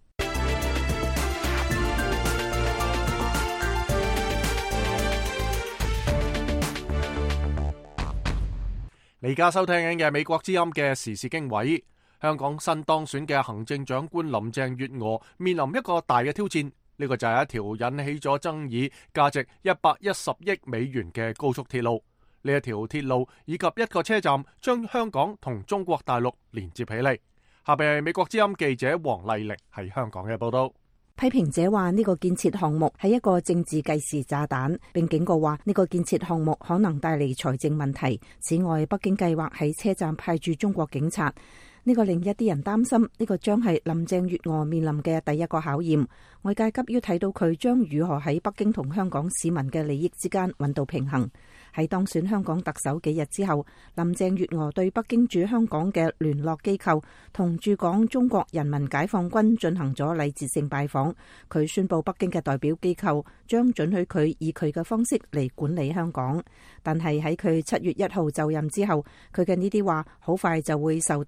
你而家收聽緊嘅美國之音嘅時事經緯，香港新當選嘅行政長官林鄭月娥面臨一個大嘅挑戰，呢、這個就係一條引起咗爭議、價值一百一十億美元嘅高速鐵路。呢一條鐵路以及一個車站將香港同中國大陸連接起嚟。下邊係美國之音記者黃麗玲喺香港嘅報道。 批評者話呢個建設項目係一個政治計時炸彈，並警告話呢個建設項目可能帶嚟財政問題。此外，北京計劃喺車站派駐中國警察，呢個令一啲人擔心呢個將係林鄭月娥面臨嘅第一個考驗。外界急於睇到佢將如何喺北京同香港市民嘅利益之間揾到平衡。喺當選香港特首幾日之後，林鄭月娥對北京駐香港嘅聯絡機構同駐港中國人民解放軍進行咗禮節性拜訪。佢宣布北京嘅代表機構將准許佢以佢嘅方式嚟管理香港。但係喺佢七月一號就任之後，佢嘅呢啲話好快就會受到考驗。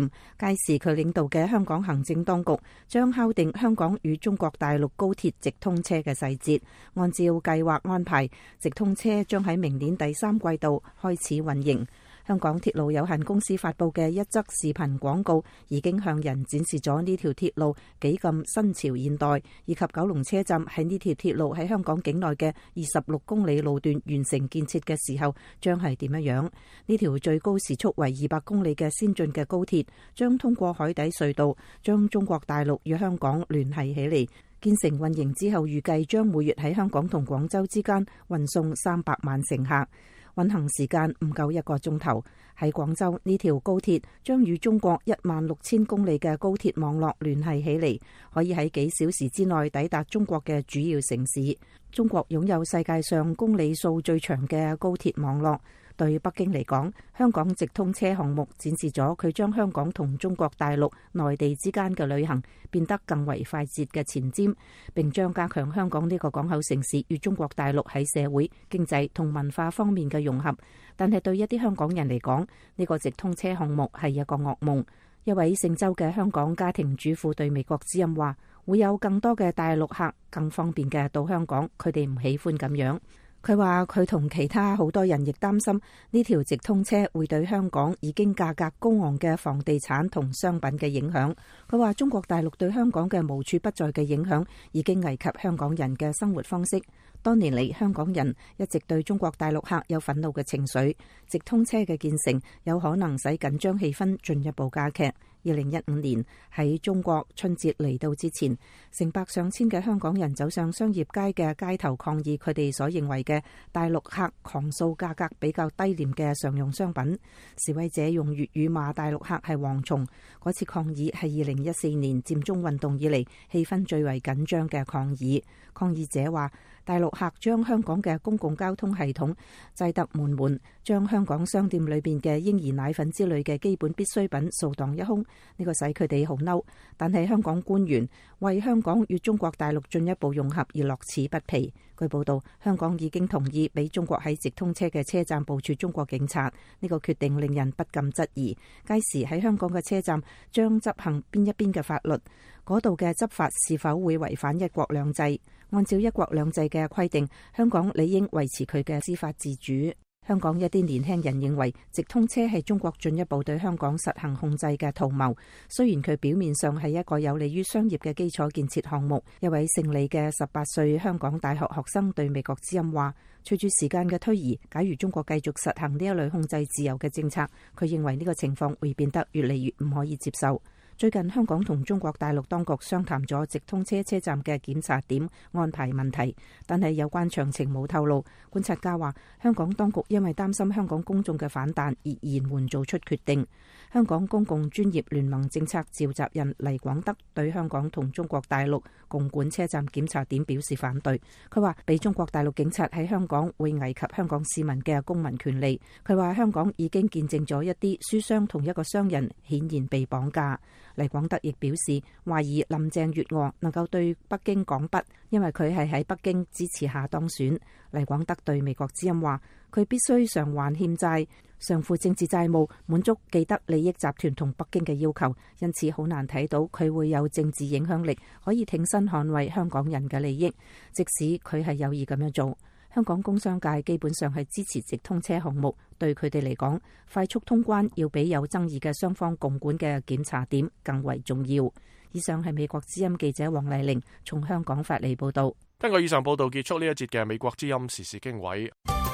驗，屆時佢領導嘅香港行政當局將敲定香港與中國大陸高鐵直通車嘅細節。按照計劃安排，直通車將喺明年第三季度開始運營。香港鐵路有限公司發佈嘅一則視頻廣告已經向人展示咗呢條鐵路幾咁新潮現代，以及九龍車站喺呢條鐵路喺香港境內嘅二十六公里路段完成建設嘅時候將係點樣。呢條最高時速為二百公里嘅先進嘅高鐵將通過海底隧道，將中國大陸與香港聯繫起嚟。建成運營之後，預計將每月喺香港同廣州之間運送三百萬乘客。運行時間唔夠一個鐘頭。喺廣州，呢條高鐵將與中國一萬六千公里嘅高鐵網絡聯繫起嚟，可以喺幾小時之內抵達中國嘅主要城市。中國擁有世界上公里數最長嘅高鐵網絡。對北京嚟講，香港直通車項目展示咗佢將香港同中國大陸、內地之間嘅旅行變得更為快捷嘅前瞻，並將加強香港呢個港口城市與中國大陸喺社會、經濟同文化方面嘅融合。但係對一啲香港人嚟講，呢個直通車項目係一個噩夢。一位姓周嘅香港家庭主婦對美國之音話，會有更多嘅大陸客更方便嘅到香港，佢哋唔喜歡咁樣。佢話佢同其他好多人亦擔心呢條直通車會對香港已經價格高昂嘅房地產同商品嘅影響。佢話中國大陸對香港嘅無處不在嘅影響已經危及香港人嘅生活方式。多年嚟，香港人一直對中國大陸客有憤怒嘅情緒，直通車嘅建成有可能使緊張氣氛進一步加劇。二零一五年喺中國春節嚟到之前，成百上千嘅香港人走上商業街嘅街頭抗議佢哋所認為嘅大陸客狂掃價格比較低廉嘅常用商品。示威者用粵語罵大陸客係蝗蟲。嗰次抗議係二零一四年佔中運動以嚟氣氛最為緊張嘅抗議。抗議者話，大陸客將香港嘅公共交通系統擠得滿滿，將香港商店裏邊嘅嬰兒奶粉之類嘅基本必需品掃蕩一空，呢個使佢哋好嬲。但係香港官員為香港與中國大陸進一步融合而樂此不疲。據報道，香港已經同意俾中國喺直通車嘅車站部署中國警察，呢個決定令人不禁質疑，屆時喺香港嘅車站將執行邊一邊嘅法律？嗰度嘅執法是否會違反一國兩制？按照一國兩制嘅規定，香港理應維持佢嘅司法自主。香港一啲年輕人認為直通車係中國進一步對香港實行控制嘅圖謀，雖然佢表面上係一個有利於商業嘅基礎建設項目。一位姓李嘅十八歲香港大學學生對美國之音話，隨住時間嘅推移，假如中國繼續實行呢一類控制自由嘅政策，佢認為呢個情況會變得越嚟越唔可以接受。最近香港同中國大陸當局商談咗直通車車站嘅檢查點安排問題，但係有關詳情冇透露。觀察家話，香港當局因為擔心香港公眾嘅反彈而延緩做出決定。香港公共專業聯盟政策召集人黎廣德對香港同中國大陸共管車站檢查點表示反對。佢話俾中國大陸警察喺香港會危及香港市民嘅公民權利。佢話香港已經見證咗一啲書商同一個商人顯然被綁架。黎廣德亦表示懷疑林鄭月娥能夠對北京講不，因為佢係喺北京支持下當選。黎廣德對美國之音話，佢必須償還欠債、償付政治債務，滿足既得利益集團同北京嘅要求，因此好難睇到佢會有政治影響力，可以挺身捍衛香港人嘅利益，即使佢係有意咁樣做。香港工商界基本上係支持直通車項目，對佢哋嚟講，快速通關要比有爭議嘅雙方共管嘅檢查點更為重要。以上係美國之音記者黃麗玲從香港發嚟報道。 根據以上報道，結束呢一節嘅美國之音時事經緯。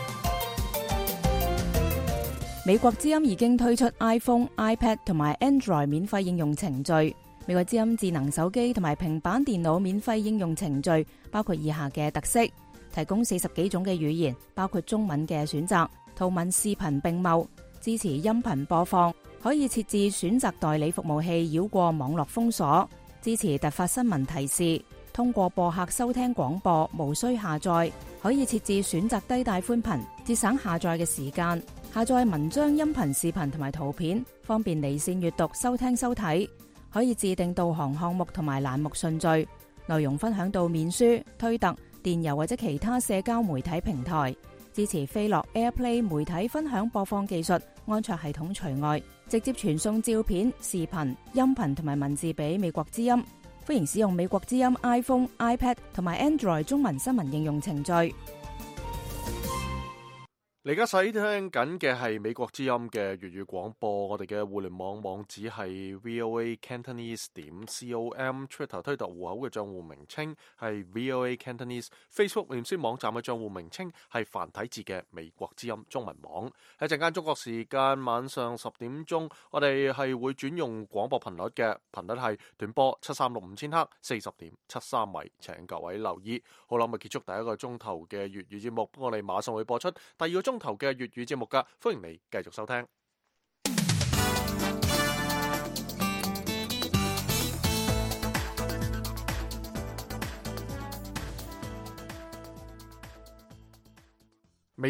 美國之音已經推出 iPhone、iPad 同埋 Android 免費應用程序。美國之音智能手機同埋平板電腦免費應用程序包括以下嘅特色：提供四十幾種嘅語言，包括中文嘅選擇，圖文視頻並茂，支持音頻播放，可以設置選擇代理服務器繞過網絡封鎖，支持突發新聞提示，通過播客收聽廣播，無需下載，可以設置選擇低帶寬頻，節省下載嘅時間，下載文章、音頻、視頻同埋圖片，方便離線閱讀、收聽收睇，可以自定導航項目同埋欄目順序，內容分享到面書、推特、電郵或者其他社交媒體平台， 支持飛樂 AirPlay 媒體分享播放技術，安卓系統除外，直接傳送照片、視頻、音頻同埋文字俾美國之音。歡迎使用美國之音 iPhone、iPad 同埋 Android 中文新聞應用程序。 你而家收聽緊嘅係美國之音嘅粵語廣播，我哋嘅互聯網網址係 V O A Cantonese 點 com，Twitter 推特戶口嘅賬戶名稱係 V O A Cantonese，Facebook 臉書網站嘅賬戶名稱係繁體字嘅美國之音中文網。喺陣間中國時間晚上十點鐘，我哋係會轉用廣播頻率嘅，頻率係短波七三六五千赫四十點七三米，請各位留意。好啦，咁結束第一個鐘頭嘅粵語節目，我哋馬上會播出第二個鐘頭嘅粵語節目噶，歡迎你繼續收聽。